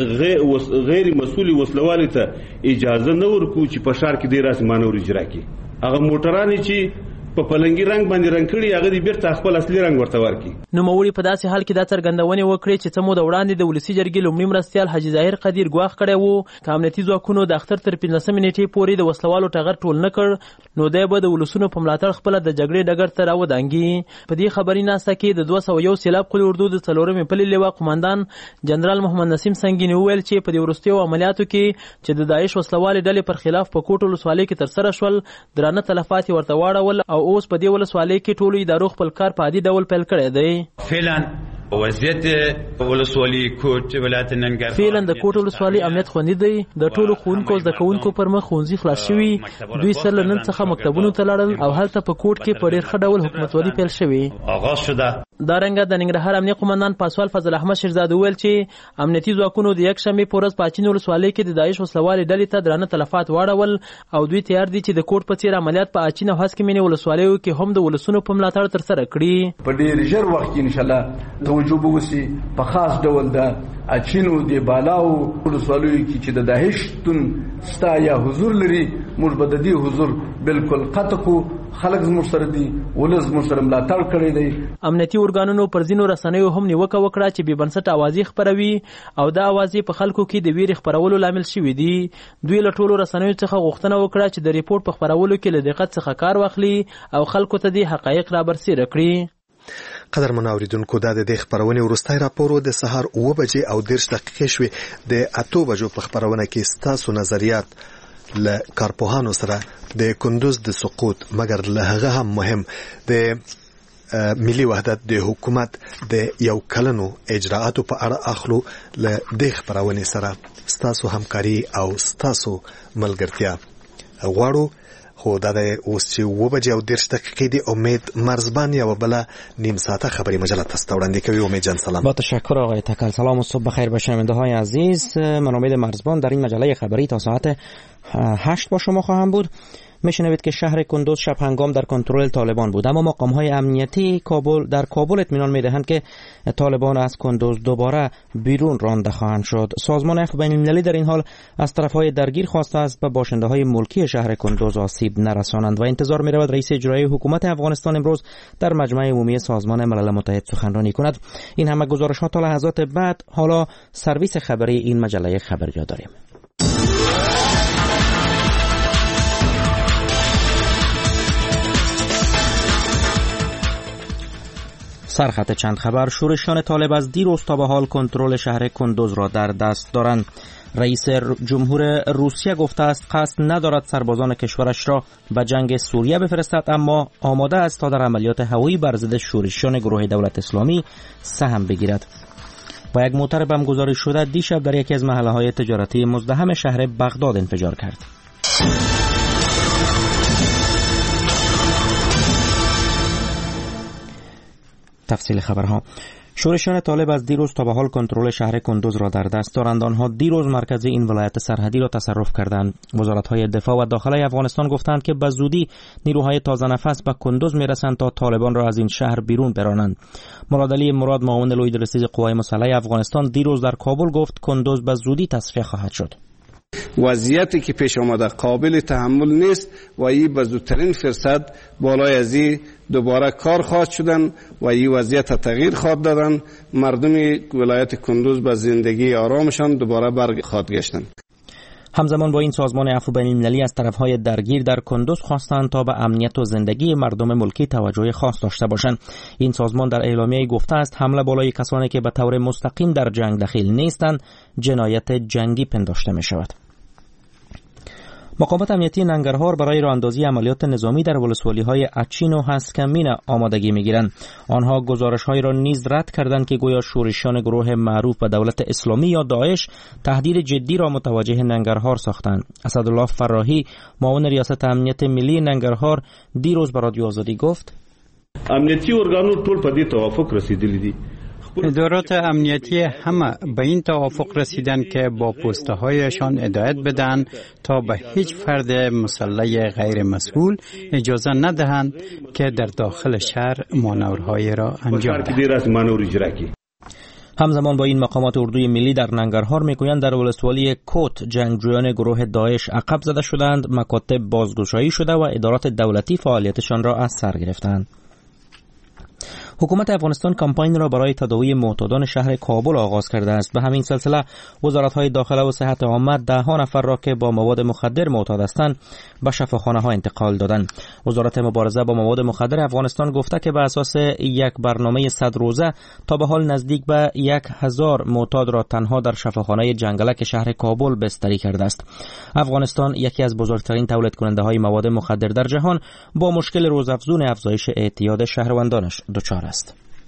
غیر مسؤل وسلوال ته اجازه نه ورکو چې په ښار کې ډیر راس مانور اجرا کړي. هغه موټران چې په پلنګي رنگ باندې رنگ کړي هغه دې بیرته خپل اصلي رنگ ورته ورکړي. نو موري په داسې حال کې دا څرګندونه وکړي چې څمو د وړاندې د ولسی جرګې لومړي مرستیال حاجی ظاهر قدیر ګواښ کړی وو چې امنیتي ځواکونو د اختر تر 15 نیټې پورې د وسلوالو ټغر ټول نه کړ نو دی به د ولسونو په ملاتړ خپل د جګړې ډګر ته راودانګي. په دې خبري ناسته کې د 201 سیلاب قل اردو د 4مې پلي لواء قومندان جنرال محمد نسیم سنگینی وویل چې په دې وروستیو عملیاتو کې چې د داعش وسلوال ډلې پر خلاف په کوټ ولسوالۍ کې تر سره شول درانه تلفات ورته واړول او اوس په دې ولسوالۍ کې ټولو ادارو خپل کار په عادي ډول پیل کړی دی. فعلا وضعیت ولسوالۍ کوټ ولایت ننګرهار فعلا د کوټ ولسوالۍ امنیت خوندي دی. د ټولو ښوونکو زده کوونکو پر مخ ښوونځي خلاص شوي. دوی سره له نن څخه مکتبونو ته لاړل او هلته په کوټ کې په ډېر ښه ډول حکومتولي پیل شوې. آغاز شده. دارنګه د ننګرهار امنیه قومندان پاسوال فضل احمد شیرزاد وویل چې امنیتي ځواکونو د یکشنبې په ورځ پاچین ولسوالۍ کې د داعش وسلوالې ډلې ته درانه تلفات واړول او دوی تیار دي چې د کوټ په څیر عملیات په اچین او هسکمینې ولسوالیو کې هم د ولسونو په ملاتړ ترسره کړي. په ډېر ژر وخت کې ان شاء الله د توجه وشي په خاص ډول د اچینو د بالاو ولسوالیو کې چې د داعش تون ستا یا حضور لري موږ به د دې حضور بالکل قطع کو. خلک زموږ سره دي، ولس زموږ سره ملاتړ کړی دی. امنیتي ارګانونو پر ځینو رسنیو هم نیوکه وکړه چې بې بنسټه اوازې خپروي او دا اوازې په خلکو کې د ویرې خپرولو لامل شوي دي. دوی له ټولو رسنیو څخه غوښتنه وکړه چې د ریپورت په خپرولو کې له دقت څخه کار واخلي او خلکو ته د حقایق را برسېره کړي. قدرمن اوریدونکو دا د خبرونې وروستی راپور د سهار 9 بجې او 10 دقیقې شوې. د 8 بجو په خبرونه کې ستاسو نظریات له کارپوهانو سره د کندوز د سقوط مګر له هغه هم مهم د ملي وحدت د حکومت د یو کلنو اجراءاتو په اړه اخلو. له دې خبرونې سره ستاسو همکاري او ستاسو ملګرتیا غواړو. خو دا د اوس چې 9 بجې او 10 دقیقې دی. امید مرزبان یو بل نیم ساعته خبری مجله تاسو وړاندې کوي. امید جان سلام. با تشکر آقای تکل. سلام و صبح بخیر به شنونده‌های عزیز. من امید مرزبان در این مجله خبری تا ساعت 8 با شما خواهم بود. میشنوید که شهر کندوز شب هنگام در کنترل طالبان بود، اما مقام‌های امنیتی در کابل اطمینان می‌دهند که طالبان از کندوز دوباره بیرون رانده خواهند شد. سازمان عفو بین‌المللی در این حال از طرف‌های درگیر خواسته است به باشنده‌های ملکی شهر کندوز آسیب نرسانند و انتظار می‌رود رئیس اجرایی حکومت افغانستان امروز در مجمع عمومی سازمان ملل متحد سخنرانی کند. این همه گزارش‌ها تا لحظات بعد. حالا سرویس خبری این مجله خبری را داریم. سرخط چند خبر. شورشیان طالب از دیروز تا به حال کنترل شهر کندوز را در دست دارند. رئیس جمهور روسیه گفته است قصد ندارد سربازان کشورش را به جنگ سوریه بفرستد، اما آماده است تا در عملیات هوایی بر ضد شورشیان گروه دولت اسلامی سهم بگیرد. و یک موتر بم گذاری شده دیشب در یکی از محله‌های تجارتی مزدحم شهر بغداد انفجار کرد. تفصیل خبرها. شورشیان طالب از دیروز تا به حال کنترل شهر کندوز را در دست دارند. آنها دیروز مرکز این ولایت سرحدی را تصرف کردند. وزارت‌های دفاع و داخلی افغانستان گفتند که به زودی نیروهای تازه نفس به کندوز میرسند تا طالبان را از این شهر بیرون برانند. مراد علی مراد، معاون لوی رئیس قوای مسلحه افغانستان، دیروز در کابل گفت کندوز به زودی تصفیه خواهد شد. وضعیتی که پیش آمده قابل تحمل نیست و این به زودترین فرصت بالای از این دوباره کار خواهد شدن و این وضعیت تغییر خواهد دادن. مردم ولایت کندوز به زندگی آرامشان دوباره برخواهد گشتن. همزمان با این سازمان عفو بین‌المللی از طرفهای درگیر در کندوز خواستند تا به امنیت و زندگی مردم ملکی توجه خاص داشته باشند. این سازمان در اعلامیه گفته است حمله بالای کسانی که به طور مستقیم در جنگ دخیل نیستند جنایت جنگی پنداشته می شود. مقامات امنیتی ننگرهار برای راهاندازی عملیات نظامی در ولسوالی‌های اچین و هسکمین آمادگی می‌گیرند. آنها گزارش‌هایی را نیز رد کردند که گویا شورشیان گروه معروف به دولت اسلامی یا داعش تهدید جدی را متوجه ننگرهار ساختند. اسدالله فراهی، معاون ریاست امنیت ملی ننگرهار، دیروز به رادیو آزادی گفت: امنیتی ارګانو ټول په دې توافق رسیدلی دي. ادارات امنیتی همه به این توافق رسیدن که با پستهایشان هدایت بدن تا به هیچ فرد مسلح غیر مسئول اجازه ندهند که در داخل شهر مانورهای را انجام دهند. همزمان با این مقامات اردوی ملی در ننگرهار میگویند در ولسوالی کوت جنگجویان گروه داعش عقب زده شدند، مکاتب بازگشایی شده و ادارات دولتی فعالیتشان را از سر گرفتند. حکومت افغانستان کمپاین را برای تداوی معتادان شهر کابل آغاز کرده است. به همین سلسله وزارت‌های داخله و صحت عامه 10 نفر را که با مواد مخدر معتاد هستند به شفاخانه‌ها انتقال دادند. وزارت مبارزه با مواد مخدر افغانستان گفته که به اساس یک برنامه 100 روزه تا به حال نزدیک به 1000 معتاد را تنها در شفاخانه جنگلک شهر کابل بستری کرده است. افغانستان یکی از بزرگترین تولید کننده های مواد مخدر در جهان با مشکل روزافزون افزایش اعتیاد شهروندانش دچار است.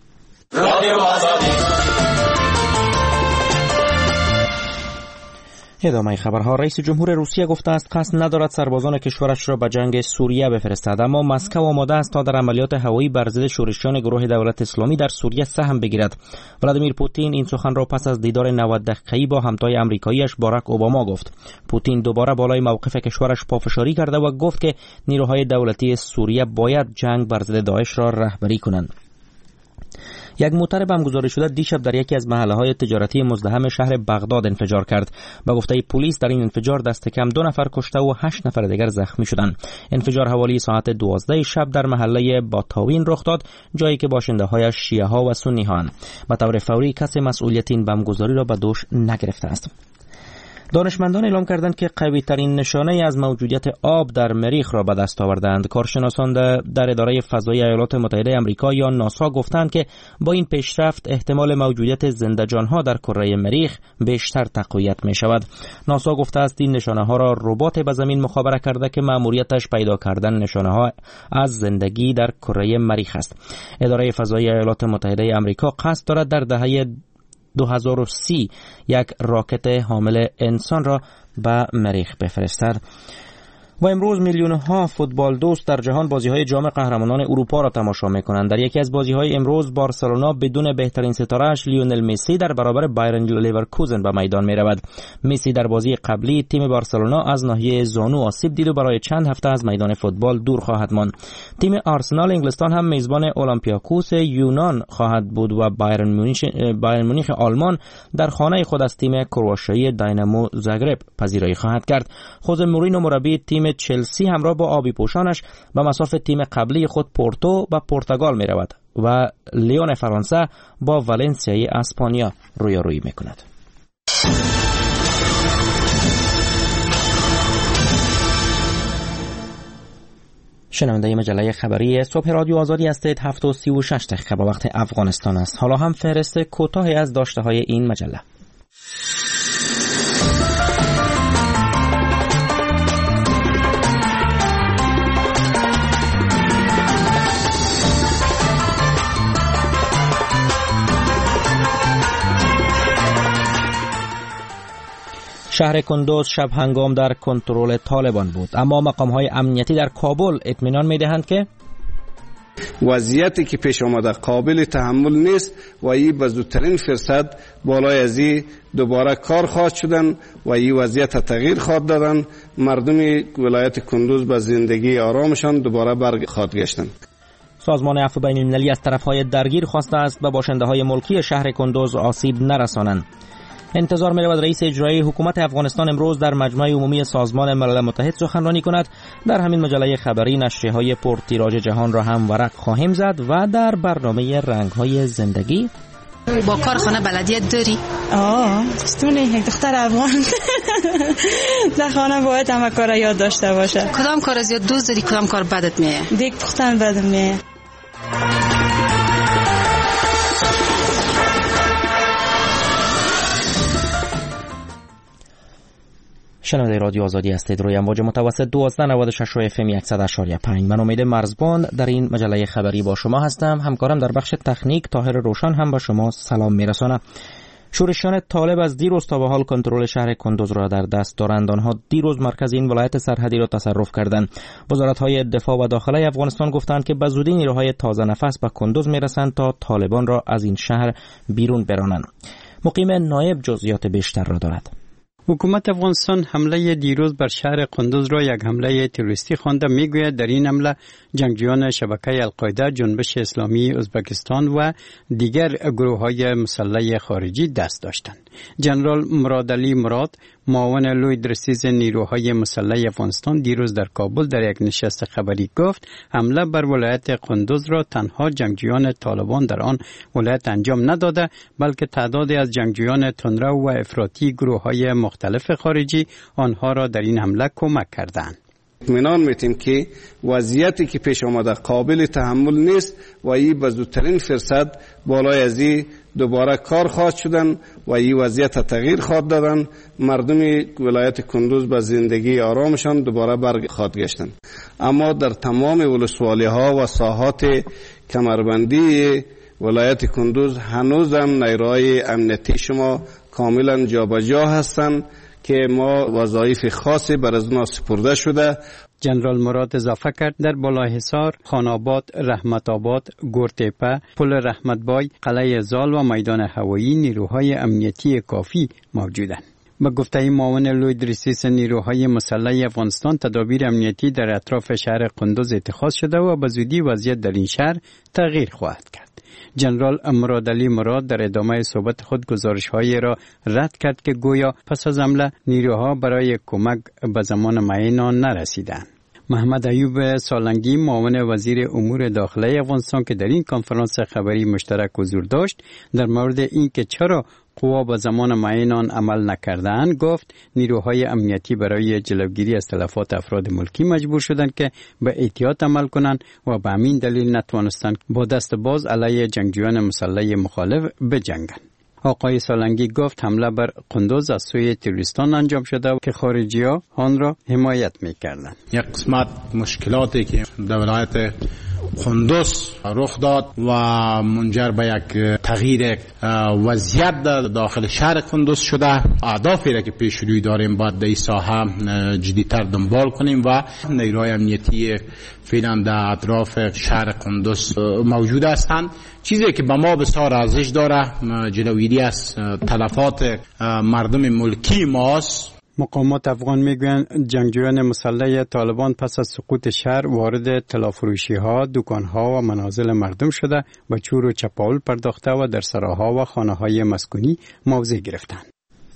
ادامه خبرها. رئیس جمهور روسیه گفته است قصد ندارد سربازان کشورش را به جنگ سوریه بفرستد، اما مسکو آماده است تا در عملیات هوایی بر ضد شورشیان گروه دولت اسلامی در سوریه سهم بگیرد. ولادیمیر پوتین این سخن را پس از دیدار 90 دقیقه‌ای با همتای آمریکایی‌اش باراک اوباما گفت. پوتین دوباره بالای موقف کشورش پافشاری کرده و گفت که نیروهای دولتی سوریه باید جنگ بر ضد داعش را رهبری کنند. یک موتر بم گذاری شده دیشب در یکی از محله‌های تجارتی مزدحم شهر بغداد انفجار کرد. به گفته پلیس در این انفجار دست کم 2 نفر کشته و 8 نفر دیگر زخمی شدند. انفجار حوالی ساعت 12 شب در محله باتاوین رخ داد، جایی که باشنده‌هایش شیعه‌ها و سنی‌هاند. به طور فوری کسی مسئولیت این بم گذاری را به دوش نگرفته است. دانشمندان اعلام کردند که قوی ترین نشانه از موجودیت آب در مریخ را به دست آوردند. کارشناسان در اداره فضایی ایالات متحده آمریکا یا ناسا گفتند که با این پیشرفت احتمال موجودیت زنده جانها در کره مریخ بیشتر تقویت می شود. ناسا گفته است این نشانه ها را ربات به زمین مخابره کرده که مأموریتش پیدا کردن نشانه ها از زندگی در کره مریخ است. اداره فضایی ایالات متحده آمریکا قصد دارد در دهه 2030 یک راکت حامل انسان را به مریخ بفرستد. و امروز میلیون‌ها فوتبال دوست در جهان بازی‌های جام قهرمانان اروپا را تماشا می‌کنند. در یکی از بازی‌های امروز بارسلونا بدون بهترین ستاره‌اش لیونل مسی در برابر بایرن لیورکوزن به میدان می‌رود. مسی در بازی قبلی تیم بارسلونا از ناحیه زانو آسیب دید و برای چند هفته از میدان فوتبال دور خواهد ماند. تیم آرسنال انگلستان هم میزبان اولمپیاکوس یونان خواهد بود و بایرن مونیخ آلمان در خانه خود از تیم کرواشیایی داینامو زاگرب پذیرایی خواهد کرد. خوزه مورینو مربی تیم چلسی همراه با آبی پوشانش به مصاف تیم قبلی خود پورتو به پرتغال می رود و لیون فرانسه با والنسیای اسپانیا رویارویی می کند. شنونده مجله خبری صبح رادیو آزادی هستید. 7:36 دقیقه به وقت افغانستان است. حالا هم فهرست کوتاهی از داشته های این مجله. شهر کندوز شب هنگام در کنترل طالبان بود، اما مقام‌های امنیتی در کابل اطمینان می‌دهند که وضعیتی که پیش آمده قابل تحمل نیست و این به زودترین فرصت بالای از این دوباره کار خواهد شدن و این وضعیت تغییر خواهد دادن. مردم ولایت کندوز به زندگی آرامشان دوباره برخواهد گشتن. سازمان عفو بین المللی از طرف‌های درگیر خواسته است به باشنده‌های ملکی شهر کندوز آسیب نرسانند. انتظار می‌رود رئیس اجرایی حکومت افغانستان امروز در مجمع عمومی سازمان ملل متحد سخنرانی کند. در همین مجله خبری نشریه‌های پرتیراژ جهان را هم ورق خواهیم زد و در برنامه رنگ‌های زندگی با کارخانه بلدیت داری؟ ستونه یک دختر افغان در خانه باید همه کار یاد داشته باشه. کدام کار از یاد دوست داری، کدام کار بدت میاد؟ دیگ پختن بدم میاد. شنونده رادیو آزادی هستید. روی امواج متوسط 1296 و FM 100.5. من امید مرزبان در این مجله خبری با شما هستم. همکارم در بخش تکنیک طاهر روشن هم با شما سلام میرسانم. شورشیان طالب از دیروز تا به حال کنترل شهر کندوز را در دست دارند. آنها دیروز مرکز این ولایت سرحدی را تصرف کردند. وزارت‌های دفاع و داخلی افغانستان گفتند که به زودی نیروهای تازه نفس به کندوز میرسند تا طالبان را از این شهر بیرون برانند. مقیم نایب جزئیات بیشتر را دارد. حکومت افغانستان حمله دیروز بر شهر قندوز را یک حمله تروریستی خوانده. میگوید در این حمله جنگجویان شبکه القاعده، جنبش اسلامی ازبکستان و دیگر گروه‌های مسلح خارجی دست داشتند. جنرال مرادعلی مراد، معاون لوی درسیز نیروهای مسلح افغانستان، دیروز در کابل در یک نشست خبری گفت حمله بر ولایت قندوز را تنها جنگجویان طالبان در آن ولایت انجام نداده، بلکه تعدادی از جنگجویان تندرو و افراطی گروه‌های مختلف خارجی آنها را در این حمله کمک کردند. اطمینان میتیم که وضعیتی که پیش آمده قابل تحمل نیست و این به زودترین فرصت بالای از این دوباره کار خواهد شدن و این وضعیت تغییر خواهد دادن. مردم ولایت کندوز به زندگی آرامشان دوباره برخواهد گشتن. اما در تمام ولسوالی ها و ساحات کمربندی ولایت کندوز هنوز هم نیروهای امنیتی شما کاملا جابجا هستند که ما وظایف خاصی بر از ما سپرده شده. جنرال مراد اضافه کرد در بالاحصار، خاناباد، رحمت آباد، گورتپه، پل رحمتبای، قلعه زال و میدان هوایی نیروهای امنیتی کافی موجودند. به گفته معاون لوی درسیس نیروهای مسلح افغانستان، تدابیر امنیتی در اطراف شهر قندوز اتخاذ شده و به زودی وضعیت در این شهر تغییر خواهد کرد. جنرال مرادعلی مراد در ادامه صحبت خود گزارش‌هایی را رد کرد که گویا پس از حمله نیروها برای کمک به زمان معین نرسیدند. محمد ایوب سالنگی معاون وزیر امور داخلی افغانستان که در این کنفرانس خبری مشترک حضور داشت در مورد اینکه چرا قوا به زمان معین عمل نکردند گفت نیروهای امنیتی برای جلوگیری از تلفات افراد ملکی مجبور شدند که به احتیاط عمل کنند و به همین دلیل نتوانستند با دست باز علیه جنگجویان مسلح مخالف بجنگند. آقای سالنگی گفت حمله بر قندوز از سوی تروریستان انجام شده و که خارجی‌ها آن را حمایت می‌کردند. یک قسمت مشکلاتی که در ولایت قندوز رخ داد و منجر به یک تغییر وضعیت داخل شهر قندوز شده، اهدافی را که پیش روی داریم باید در این ساحه جدی‌تر دنبال کنیم و نیروهای امنیتی فعلا در اطراف شهر قندوز موجود هستند. چیزی که به ما بسیار ارزش داره جلوگیری از تلفات مردم ملکی ماست. مقامات افغان میگویند جنگجویان مسلح طالبان پس از سقوط شهر وارد طلافروشی‌ها، دکان‌ها و منازل مردم شده و چور و چپاول پرداخته و در سراها و خانه‌های مسکونی موضع گرفتند.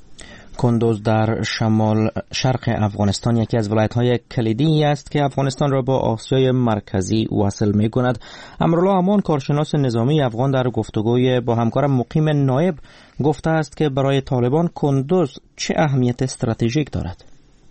کندوز در شمال شرق افغانستان یکی از ولایت‌های کلیدی است که افغانستان را با آسیای مرکزی وصل می‌کند. امرالله امان کارشناس نظامی افغان در گفتگوی با همکارم مقیم نایب گفته است که برای طالبان کندوز چه اهمیت استراتژیک دارد.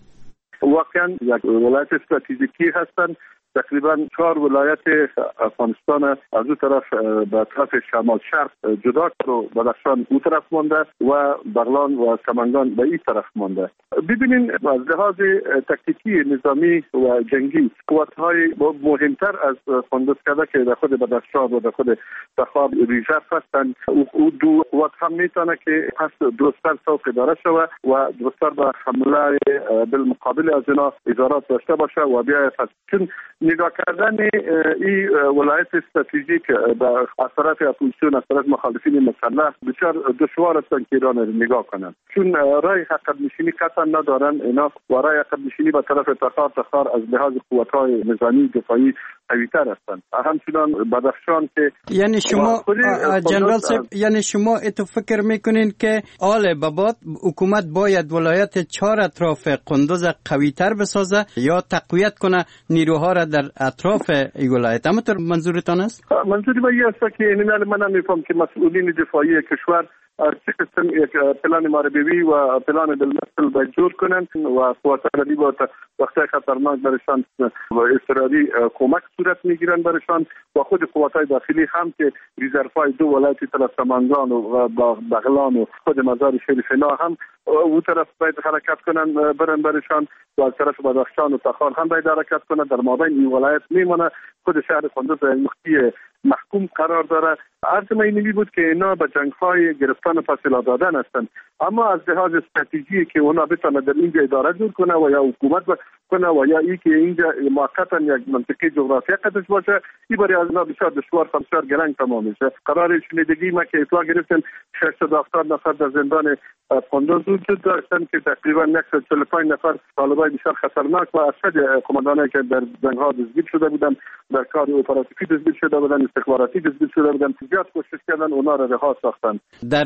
واقعا یک ولایت استراتژیکی هستند. تقریبا 4 ولایت افغانستان از اون طرف به طرف شمال شرق جدا کرد و بدخشان اون طرف مانده و بغلان و سمنگان به این طرف مانده. ببینین از لحاظ تکتیکی نظامی و جنگی قوت‌های مهمتر از قندوز که در خود بدخشان و در خود تخار ریزرو هستند، او دو قوت هم میتونه که پس درستر سوق اداره شود و درستر به حمله بالمقابل از اینا ادارات داشته باشه و بیاید چون نگاه کردن این ولایت استراتژیک به اثرات اپوزیسیون، اثرات مخالفین مسلح بسیار دشوار است که ایران نگاه کنند، چون رای عقب نشینی قطعا ندارن اینا و رای عقب نشینی به طرف تخار از لحاظ قوت‌های نظامی دفاعی قوی‌تر هستند. همچنان بدخشان که یعنی شما جنرال صاحب یعنی شما اتو فکر میکنین که آل بابات حکومت باید ولایت 4 اطراف قندوز قوی‌تر بسازه یا تقویت کنه نیروها را در اطراف این ولایت؟ همونطور منظورتان است؟ منظوری من این است که من میفهم که مسئولین دفاعی کشور چه قسم یک پلان معربی و پلان بالمثل باید جور کنند و قوات‌ها را با وقتی خطرناک برشان و اضطراری کمک صورت میگیرند برشان و خود قوات‌های داخلی هم که ریزرفای 2 ولایت طرف سمنگان و بغلان و خود مزار شریف اینا هم او طرف باید حرکت کنند برن برشان و از طرف بدخشان و تخار هم باید حرکت کنند. در مابین این ولایت میمونه خود شهر قندوز مخفی محکوم قرار داره. عرض من اینی بود که اینا به جنگ‌های گرفتن و فاصله دادن هستند، اما از لحاظ استراتژی که اونا بتونه در اینجا اداره جور کنه و یا حکومت کنه و یا ای که اینجا موقتا یک منطقه جغرافی قدش باشه، این برای از اینا بسیار دشوار و بسیار گرنگ تمام میشه. قرار شنیدگی ما که اطلاع گرفتن 670 نفر در زندان قندوز وجود داشتن که تقریبا 145 نفر طالبای بسیار خطرناک و ارشد قماندانایی که در جنگ‌ها دستگیر شده بودن، در کار اپراتیوی دستگیر شده بودن، استخباراتی دستگیر شده بودن، زیاد کوشش کردن اونا را رها ساختن. در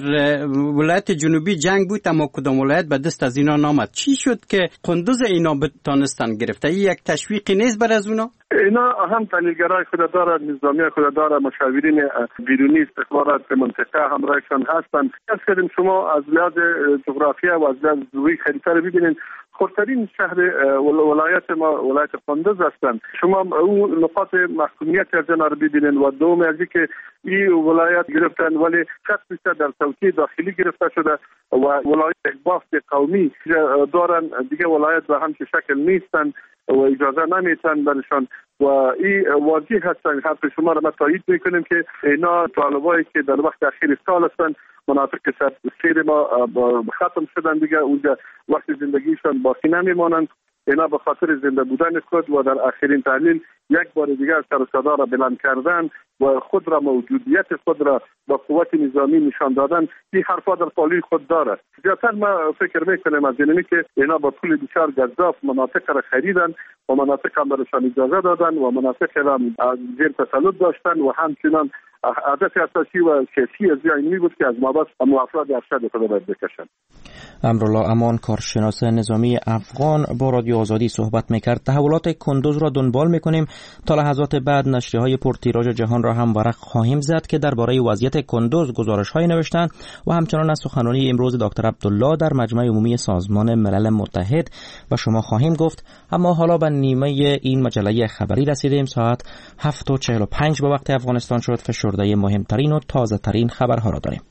ولایت جنوبی جنگ بود اما کدام ولایت به دست از اینا نامد. چی شد که قندوز اینا بتانستن گرفته؟ این یک تشویقی نیست بر از اونا؟ اینا هم تحلیلگرای خود داره، نظامی خود داره، مشاورین بیرونی استخبارات منطقه همراهشان هستند. از کردیم شما از لحاظ جغرافیا و از لحاظ روی خریطه رو ببینید، خردترین شهر ولایت ما ولایت قندوز هستند. شما اون نقاط محکومیت از اینا رو ببینید و دوم از اینکه این ولایت گرفتن ولی 60% در توطئه داخلی گرفته شده و ولایت بافت قومی دارن، دیگه ولایت به همچین شکل نیستن و اجازه نمیتن برشان و این واضح هستن. حرف شما را ما تایید میکنیم که اینا طالبایی که در وقت اخیر سال هستن مناطق سیر ما ختم شدن، دیگه اونجا وقت زندگیشان باقی نمیمانند. اینا به خاطر زنده بودن خود و در آخرین تحلیل یک بار دیگر سر و صدا را بلند کردن و خود را موجودیت خود را با قوت نظامی نشان دادن، این حرفا در پالوی خود داره. زیادتر ما فکر میکنیم از اینمی که اینا با پول بسیار گزاف مناطق را خریدن و مناطق هم برشان اجازه دادن و مناطق را زیر تسلط داشتن و همچنان هدف اساسی و سیاسی از این بود که از ما بس افراد ارشد خود باید بکشن. امرالله امان کارشناس نظامی افغان با رادیو آزادی صحبت میکرد. تحولات کندوز را دنبال میکنیم. تا لحظات بعد نشریه‌های پرتیراژ جهان را هم ورق خواهیم زد که درباره وضعیت کندوز گزارش‌هایی نوشتند و همچنان از سخنرانی امروز دکتر عبدالله در مجمع عمومی سازمان ملل متحد و شما خواهیم گفت. اما حالا به نیمه این مجله خبری رسیدیم. ساعت 7:45 به وقت افغانستان شد. فشرده مهمترین و تازه ترین خبرها را داریم.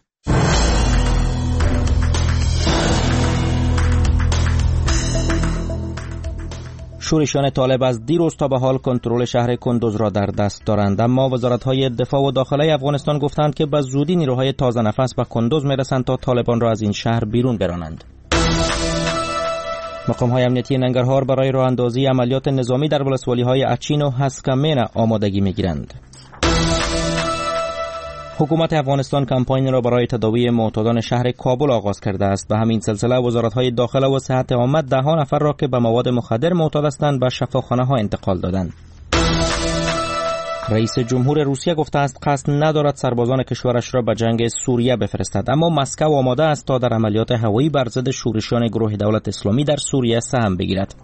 شورشیان طالب از دیروز تا به حال کنترل شهر کندوز را در دست دارند، اما وزارت‌های دفاع و داخله افغانستان گفتند که به زودی نیروهای تازه نفس به کندوز میرسند تا طالبان را از این شهر بیرون برانند. مقام‌های امنیتی ننگرهار برای راه اندازی عملیات نظامی در ولسوالی‌های اچین و هسکمین آمادگی می‌گیرند. حکومت افغانستان کمپاین را برای تداوی معتادان شهر کابل آغاز کرده است. به همین سلسله وزارت‌های داخله و صحت عامه 10 نفر را که به مواد مخدر معتاد هستند به شفاخانه‌ها انتقال دادند. رئیس جمهور روسیه گفته است قصد ندارد سربازان کشورش را به جنگ سوریه بفرستد، اما مسکو آماده است تا در عملیات هوایی بر ضد شورشیان گروه دولت اسلامی در سوریه سهم بگیرد.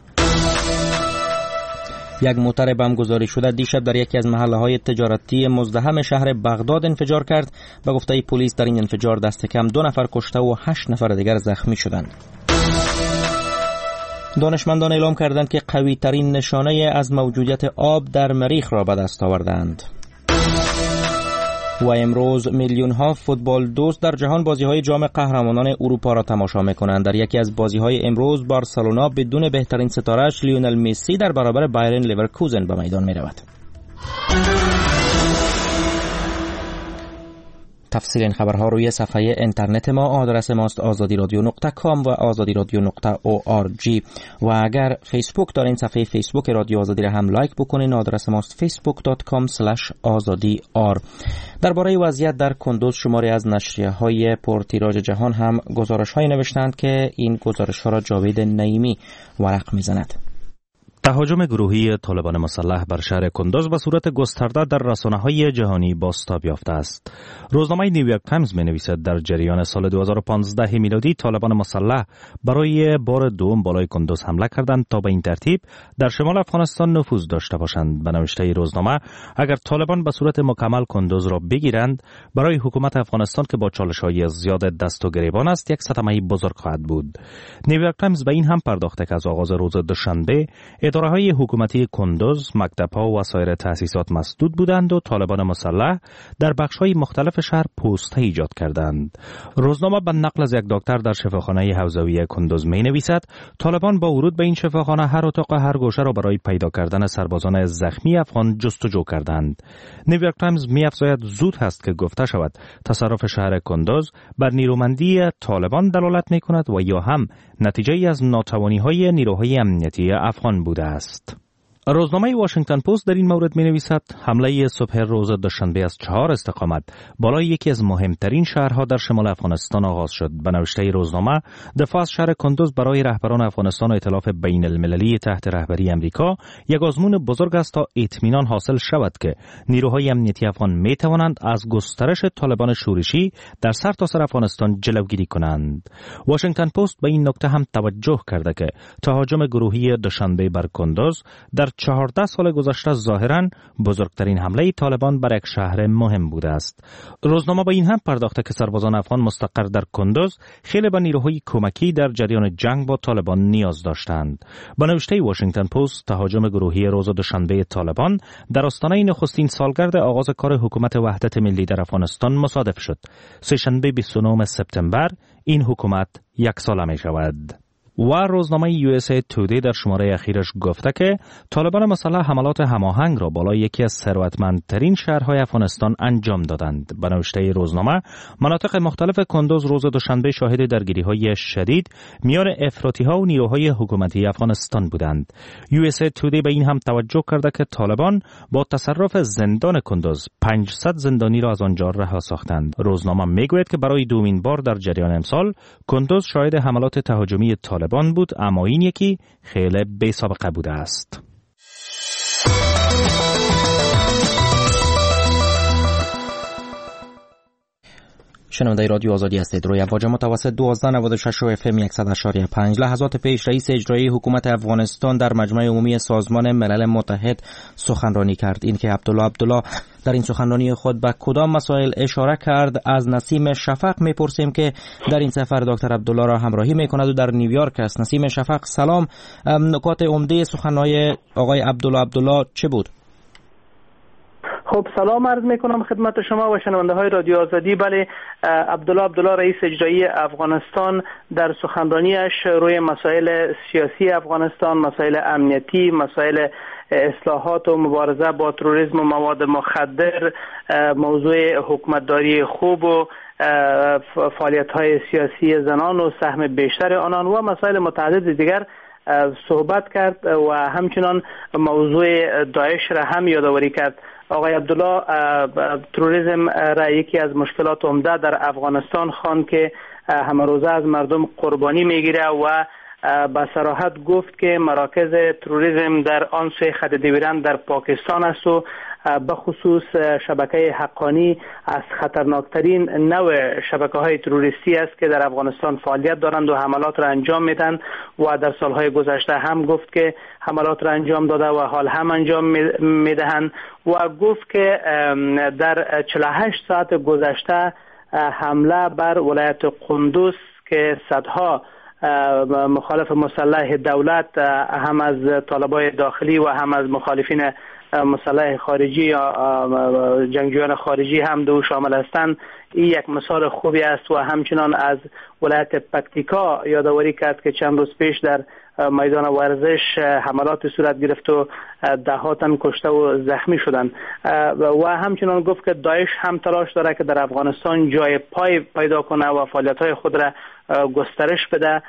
یک موتر بم گذاری شده دیشب در یکی از محله‌های تجارتی مزدحم شهر بغداد انفجار کرد. به گفته پلیس در این انفجار دست کم 2 نفر کشته و 8 نفر دیگر زخمی شدند. دانشمندان اعلام کردند که قوی ترین نشانه از موجودیت آب در مریخ را به دست آوردند. و امروز میلیون ها فوتبال دوست در جهان بازی‌های جام قهرمانان اروپا را تماشا می‌کنند. در یکی از بازی‌های امروز بارسلونا بدون بهترین ستاره‌اش لیونل مسی در برابر بایرن لیورکوزن به میدان می‌رود. تفصیل این خبرها روی صفحه اینترنت ما. آدرس ماست azadiradio.com و azadiradio.org و اگر فیسبوک دارین صفحه فیسبوک رادیو آزادی را هم لایک بکنین. آدرس ماست facebook.com/azadiyar. درباره وضعیت در کندوز شماری از نشریه‌های پرتیراژ جهان هم گزارش‌هایی نوشتند که این گزارش‌ها را جاوید نعیمی ورق می‌زند. تهاجم گروهی طالبان مسلح بر شهر کندوز به صورت گسترده در رسانه‌های جهانی بازتاب یافته است. روزنامه نیویورک تایمز می‌نویسد در جریان سال 2015 میلادی طالبان مسلح برای بار دوم بالای کندوز حمله کردند تا به این ترتیب در شمال افغانستان نفوذ داشته باشند. به نوشته روزنامه اگر طالبان به صورت مکمل کندوز را بگیرند برای حکومت افغانستان که با چالش‌های زیاد دست و گریبان است یک صدمه بزرگ خواهد بود. نیویورک تایمز به این هم پرداخته که از آغاز روز دوشنبه اداره‌های حکومتی کندوز، مکتب‌ها و سایر تأسیسات مسدود بودند و طالبان مسلح در بخش‌های مختلف شهر پوسته ایجاد کردند. روزنامه به نقل از یک دکتر در شفاخانه حوزوی کندوز می‌نویسد طالبان با ورود به این شفاخانه هر اتاق هر گوشه را برای پیدا کردن سربازان زخمی افغان جستجو کردند. نیویورک تایمز می‌افزاید زود هست که گفته شود تصرف شهر کندوز بر نیرومندی طالبان دلالت می‌کند و یا هم نتیجه‌ای از ناتوانی‌های نیروهای امنیتی افغان بوده است. روزنامه واشنگتن پست در این مورد می‌نویسد حمله صبح روز دوشنبه از 4 استقامت بالای یکی از مهمترین شهرها در شمال افغانستان آغاز شد. به نوشته روزنامه دفاع از شهر کندوز برای رهبران افغانستان و ائتلاف بین المللی تحت رهبری امریکا یک آزمون بزرگ است تا اطمینان حاصل شود که نیروهای امنیتی افغان می‌توانند از گسترش طالبان شورشی در سرتاسر افغانستان جلوگیری کنند. واشنگتن پست به این نکته هم توجه کرده که تهاجم گروهی دوشنبه بر کندوز در 14 سال گذشته ظاهراً بزرگترین حمله طالبان بر یک شهر مهم بوده است. روزنامه به این هم پرداخته که سربازان افغان مستقر در کندوز خیلی به نیروهای کمکی در جریان جنگ با طالبان نیاز داشتند. با نوشته واشنگتن پست تهاجم گروهی روز دوشنبه طالبان در آستانه نخستین سالگرد آغاز کار حکومت وحدت ملی در افغانستان مصادف شد. سه‌شنبه 29 سپتامبر این حکومت یک ساله می شود. و روزنامه USA Today در شماره اخیرش گفته که طالبان مسلح حملات هماهنگ را بالای یکی از ثروتمندترین شهرهای افغانستان انجام دادند. به نوشته روزنامه مناطق مختلف کندوز روز دوشنبه شاهد درگیری‌های شدید میان افراطی‌ها و نیروهای حکومتی افغانستان بودند. USA Today به این هم توجه کرده که طالبان با تصرف زندان کندوز 500 زندانی را از آنجا رها ساختند. روزنامه میگوید که برای دومین بار در جریان امسال کندوز شاهد حملات تهاجمی طالبان بود، اما این یکی خیلی بی سابقه بوده است. شنونده رادیو آزادی هستید. روی امواج متوسط 1296 و FM 100.5. لحظات پیش رئیس اجرایی حکومت افغانستان در مجمع عمومی سازمان ملل متحد سخنرانی کرد. این که عبدالله در این سخنرانی خود به کدام مسائل اشاره کرد، از نسیم شفق میپرسیم که در این سفر دکتر عبدالله را همراهی میکند و در نیویورک است. نسیم شفق سلام. نکات عمده سخنرانی آقای عبدالله چه بود؟ خب سلام عرض میکنم خدمت شما و شنونده های رادیو آزادی. بله، عبدالله رئیس اجرایی افغانستان در سخنرانیش روی مسائل سیاسی افغانستان، مسائل امنیتی، مسائل اصلاحات و مبارزه با تروریسم و مواد مخدر، موضوع حکومتداری خوب و فعالیت های سیاسی زنان و سهم بیشتر آنان و مسائل متعدد دیگر صحبت کرد و همچنان موضوع داعش را هم یادآوری کرد. آقای عبدالله تروریسم را یکی از مشکلات عمده در افغانستان خواند که همه روزه از مردم قربانی میگیره و با صراحت گفت که مراکز تروریسم در آن سوی خط دیورند در پاکستان است و به خصوص شبکه حقانی از خطرناکترین نوع شبکه‌های تروریستی است که در افغانستان فعالیت دارند و حملات را انجام میدن و در سالهای گذشته هم گفت که حملات را انجام داده و حال هم انجام میدهند و گفت که در 48 ساعت گذشته حمله بر ولایت قندوز که صدها مخالف مسلح دولت هم از طالبای داخلی و هم از مخالفین مسلح خارجی یا جنگجویان خارجی هم دو شامل هستند، این یک مثال خوبی است. و همچنان از ولایت پکتیکا یادآوری کرد که چند روز پیش در میدان ورزش حملات صورت گرفت و ده ها تن کشته و زخمی شدند و همچنان گفت که داعش هم تلاش داره که در افغانستان جای پای پیدا کنه و فعالیت‌های خود را گسترش بده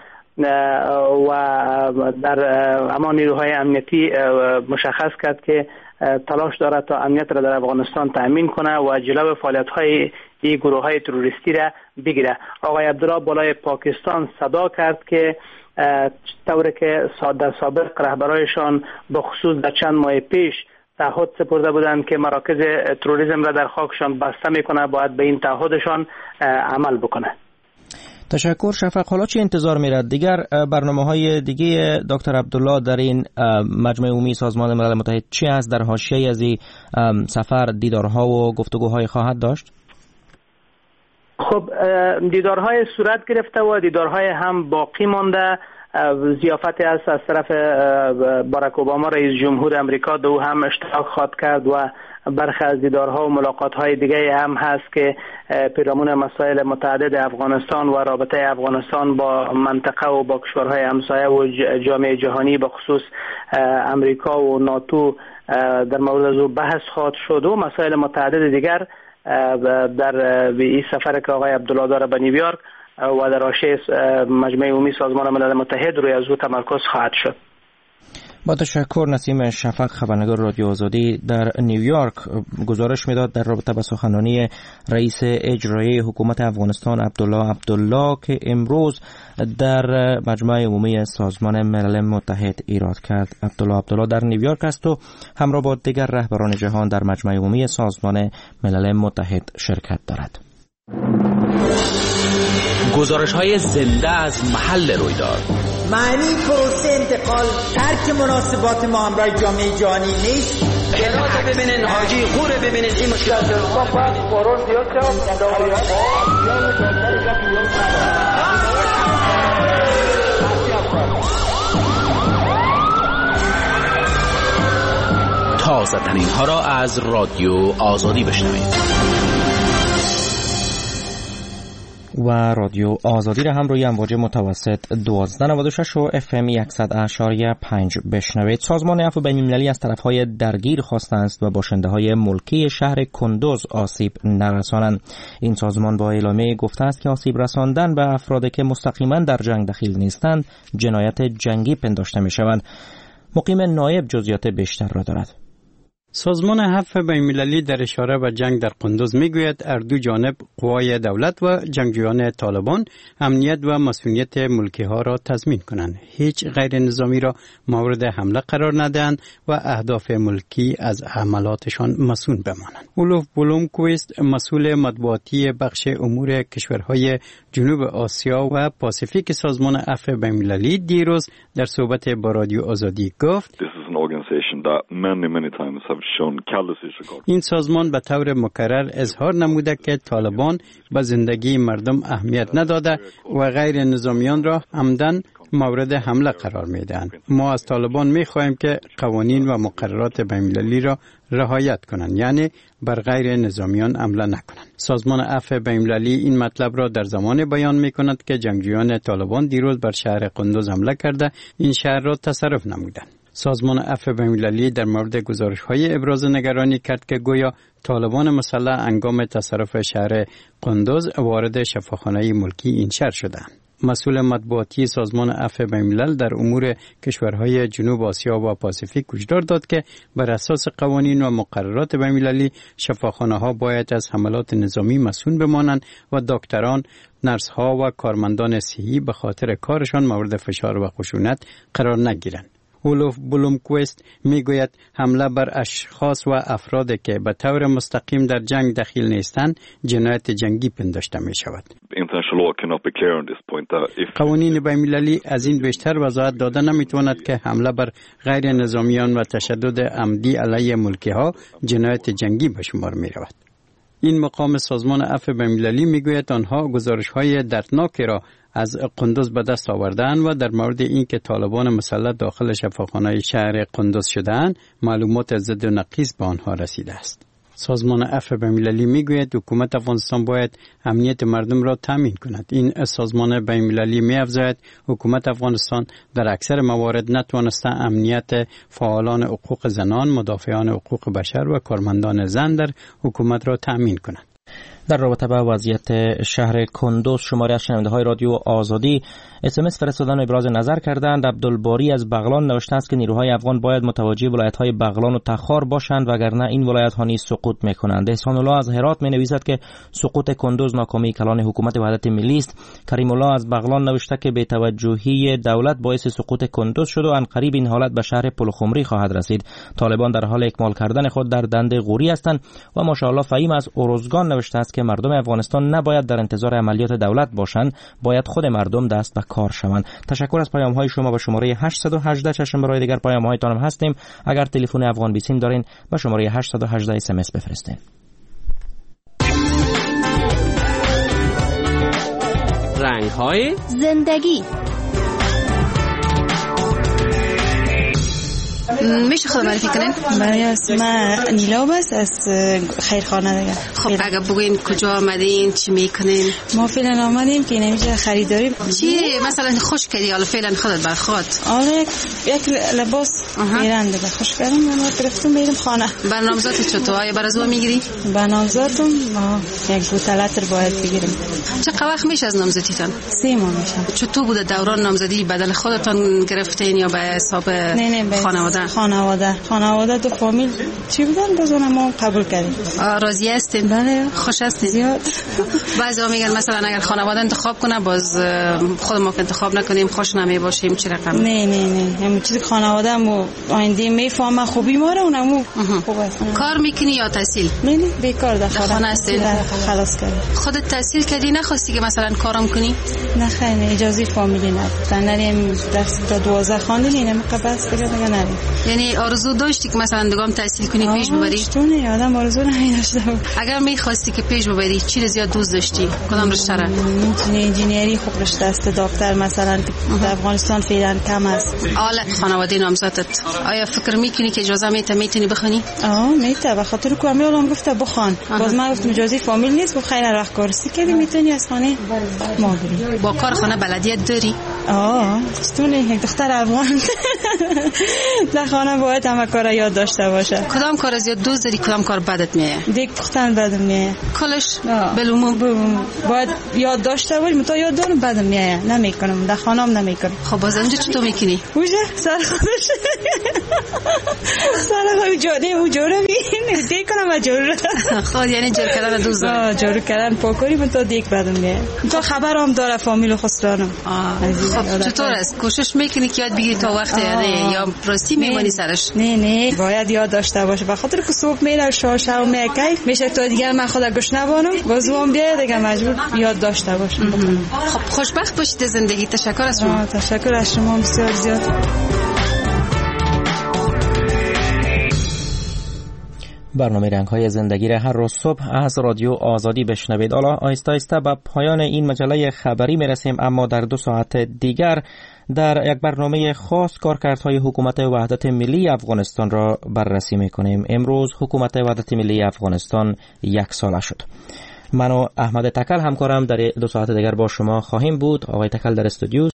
و در اما نیروهای امنیتی مشخص کرد که تلاش دارد تا امنیت را در افغانستان تأمین کنه و جلو فعالیت‌های این گروه‌های تروریستی را بگیره. آقای عبدالله بالای پاکستان صدا کرد که طوری که در سابق رهبرایشان به خصوص در چند ماه پیش تعهد سپرده بودند که مراکز تروریسم را در خاکشان بسته میکنه، باید به این تعهدشان عمل بکنه. تشکر شفق. حالا چه انتظار میرد؟ دیگر برنامه‌های دیگه دکتر عبدالله در این مجمع عمومی سازمان ملل متحد چی است؟ در حاشیه از این سفر دیدارها و گفتگوهای خواهد داشت؟ خب دیدارهای صورت گرفته و دیدارهای هم باقی مانده. ضیافتی است از طرف باراک اوباما رئیس جمهور امریکا، دو هم اشتراک خواهد کرد و برخی از دیدارها و ملاقات‌های دیگه هم هست که پیرامون مسائل متعدد افغانستان و رابطه افغانستان با منطقه و با کشورهای همسایه و جامعه جهانی به خصوص امریکا و ناتو در مورد از او بحث خواهد شد و مسائل متعدد دیگر در این سفر که آقای عبدالله داره به نیویورک و در حاشیه مجمع عمومی سازمان ملل متحد روی از او تمرکز خواهد شد. با تشکر. نسیم شفق، خبرنگار رادیو آزادی در نیویورک، گزارش میداد در رابطه با سخنرانی رئیس اجرایی حکومت افغانستان عبدالله که امروز در مجمع عمومی سازمان ملل متحد ایراد کرد. عبدالله در نیویورک است و همراه با دیگر رهبران جهان در مجمع عمومی سازمان ملل متحد شرکت دارد. گزارش‌های زنده از محل رویداد. معنی پروسه انتقال ترک مناسبات ما همراه جامعه جهانی نیست. قرآت ببینین، حاجی خوره ببینین، این مشکلات تازه ترین ها را از رادیو آزادی بشنوید. و رادیو آزادی را هم روی امواج متوسط 1296 و FM 100.5 بشنوید. سازمان عفو بین‌المللی از طرف‌های درگیر خواسته است و باشنده‌های ملکی شهر کندوز آسیب نرسانند. این سازمان با اعلامیه گفته است که آسیب رساندن به افرادی که مستقیما در جنگ دخیل نیستند جنایت جنگی پنداشته می‌شوند. مقیم نایب جزئیات بیشتر را دارد. سازمان عفو بین‌المللی در اشاره به جنگ در قندوز میگوید اردو جانب قوای دولت و جنگجویان طالبان امنیت و مسئولیت ملکی ها را تضمین کنند، هیچ غیر نظامی را مورد حمله قرار ندهند و اهداف ملکی از عملاتشان مسئول بمانند. اولوف بلومکویست مسئول مطبوعاتی بخش امور کشورهای جنوب آسیا و پاسیفیک سازمان عفو بین‌المللی دیروز در صحبت با رادیو آزادی گفت این سازمان به طور مکرر اظهار نموده که طالبان به زندگی مردم اهمیت نداده و غیر نظامیان را عمدن مورد حمله قرار میدهند. ما از طالبان میخواهیم که قوانین و مقررات بین‌المللی را رعایت کنند، یعنی بر غیر نظامیان حمله نکنند. سازمان عفو بین‌المللی این مطلب را در زمان بیان میکند که جنگجویان طالبان دیروز بر شهر قندوز حمله کرده این شهر را تصرف نمودند. سازمان عفو بین‌المللی در مورد گزارش‌های ابراز نگرانی کرد که گویا طالبان مسلح هنگام تصرف شهر قندوز وارد شفاخانه ملکی این شهر شدند. مسئول مطبوعاتی سازمان عفو بین‌الملل در امور کشورهای جنوب آسیا و پاسیفیک هشدار داد که بر اساس قوانین و مقررات بین‌المللی شفاخانه‌ها باید از حملات نظامی مسئول بمانند و دکتران، نرس‌ها و کارمندان صحی به خاطر کارشان مورد فشار و خشونت قرار نگیرند. اولوف بلومکویست میگوید حمله بر اشخاص و افرادی که به طور مستقیم در جنگ دخیل نیستند جنایت جنگی پنداشته می شود. قوانین بین‌المللی از این بیشتر وضاحت داده نمیتواند که حمله بر غیر نظامیان و تشدد عمدی علیه ملکی ها جنایت جنگی به شمار می رود. این مقام سازمان عفو بین‌المللی میگوید آنها گزارش‌های دردناکی را از قندوز به دست آوردند و در مورد اینکه طالبان مسلح داخل شفاخانه شهر قندوز شدند معلومات ضد و نقیض به آنها رسیده است. سازمان عفو بین‌المللی میگوید حکومت افغانستان باید امنیت مردم را تامین کند. این سازمان بین‌المللی می‌افزاید حکومت افغانستان در اکثر موارد نتوانسته امنیت فعالان حقوق زنان، مدافعان حقوق بشر و کارمندان زن در حکومت را تامین کند. در رابطه با وضعیت شهر کندوز شماری از شنونده‌های رادیو آزادی SMS فرستادن و ابراز نظر کردند. عبدالباری از بغلان نوشته است که نیروهای افغان باید متوجه ولایت‌های بغلان و تخار باشند وگرنه این ولایت‌ها نیز سقوط می‌کنند. احسان الله از هرات می‌نویسد که سقوط کندوز ناکامی کلان حکومت وحدت ملی است. کریم الله از بغلان نوشته که بی‌توجهی دولت باعث سقوط کندوز شد و عنقریب این حالت به شهر پلخمری خواهد رسید. طالبان در حال اکمال کردن خود در دند غوری هستند. و ماشاءالله فهیم از اورزگان نوشته است که مردم افغانستان نباید در انتظار عملیات دولت باشند، باید خود مردم دست به کار شوند. تشکر از پیام‌های شما. به شماره 818 چشم برای دیگر پیام‌هایتان هم هستیم. اگر تلفن افغان بیسیم دارین به شماره 818 SMS بفرستین. رنگ‌های زندگی. میشه خود معرفی کنین؟ برای اسم نیلاب است از خیرخانه دیگه. خب اگه بگوین کجا آمدین، چی میکنین؟ ما فعلا آمدیم که نمیشه خریداری. چی مثلا خوش کردی حالا فعلا خودت بر خود؟ آره یک لباس ایران دیگه خوش کردم من گرفتم میرم خانه. برنامه‌زات چطور؟ آیا برازو میگیری؟ برنامه‌زاتم ما یک بوتل عطر باید بگیریم. چه وقت میشه از نامزدیتون؟ 3 ماه میشه. چطور بوده دوران نامزدی؟ بدل خودتون گرفتین یا به حساب خانواده؟ خانواده دو فامیل چی بودن بازم ما قبول کردیم. راضی هستین؟ بله. خوش هستین؟ زیاد. بعضیا میگن مثلا اگر خانواده انتخاب کنه باز خود ما که انتخاب نکنیم خوش نمی باشیم چی رقم؟ نه همین چیزی خانواده مو آینده میفهمه خوبی ما رو اونمو خوب است. کار میکنی یا تحصیل؟ نه بیکار در خانه هستین؟ خلاص کردم. خودت تحصیل کردی نخواستی که مثلا کارم کنی؟ نه خیر اجازه فامیلی ندادن. نریم درس تا 12 خواندیم اینم قبض دیگه نریم. یعنی آرزو داشتی که مثلا دگام تحصیل کنی پیش ببری؟ چطوره آدم آرزو نداشته. اگر می‌خواستی که پیش ببری چی زیاد دوست داشتی؟ کدام رشته را؟ انجینری خوب رشته است. دکتر مثلا در افغانستان فعلا کم است. حالت خانواده نامزدت آیا فکر می‌کنی که اجازه میتونی بخونی؟ میتونه به خاطر کامیالم گفته بخوان. باز من گفتم اجازه فامیل نیست. خب خیر وقت کارسی کردی میتونی از خانه ما بری. با کارخانه بلدیت داری؟ چطور یک دختر افغان در خانه باید همه کار یاد داشته باشه. کدام کار از یاد دوست داری، کدام کار بدت میاد؟ دیگه پختن بدم میاد. کلش بالعموم باید یاد داشته باشم، تا یاد دارم بدم میاد، نمیکنم در خانه‌ام نمیکنم. خب باز اونجا چطور میکنی؟ اونجا سر خودش سر خود جوری او جوره ببین دیگه کنم جوره. خود یعنی جور کردن دوست داری؟ جور کردن پاکاری من تا دیگه بدم میاد. تا خبرام داره فامیل و خسرانم. خب چطور است؟ کوشش میکنی که یاد بگیری تا وقت یا راستی میمونی سرش؟ نه باید یاد داشته باشه، به خاطر که صبح میره شاو میکای میشه تا دیگه من خودم گوش نبانم بازوام بیاد دیگه مجبور یاد داشته باشم. خب خوشبخت باشید زندگی. تشکر از شما. تشکر از شما بسیار زیاد. برنامه رنگ‌های زندگی را هر روز صبح از رادیو آزادی بشنوید. حالا آهسته آهسته به پایان این مجله خبری میرسیم، اما در 2 ساعت دیگر در یک برنامه خاص کارکردهای حکومت وحدت ملی افغانستان را بررسی میکنیم. امروز حکومت وحدت ملی افغانستان 1 ساله شد. من و احمد تکل همکارم در 2 ساعت دیگر با شما خواهیم بود. آقای تکل در استودیو.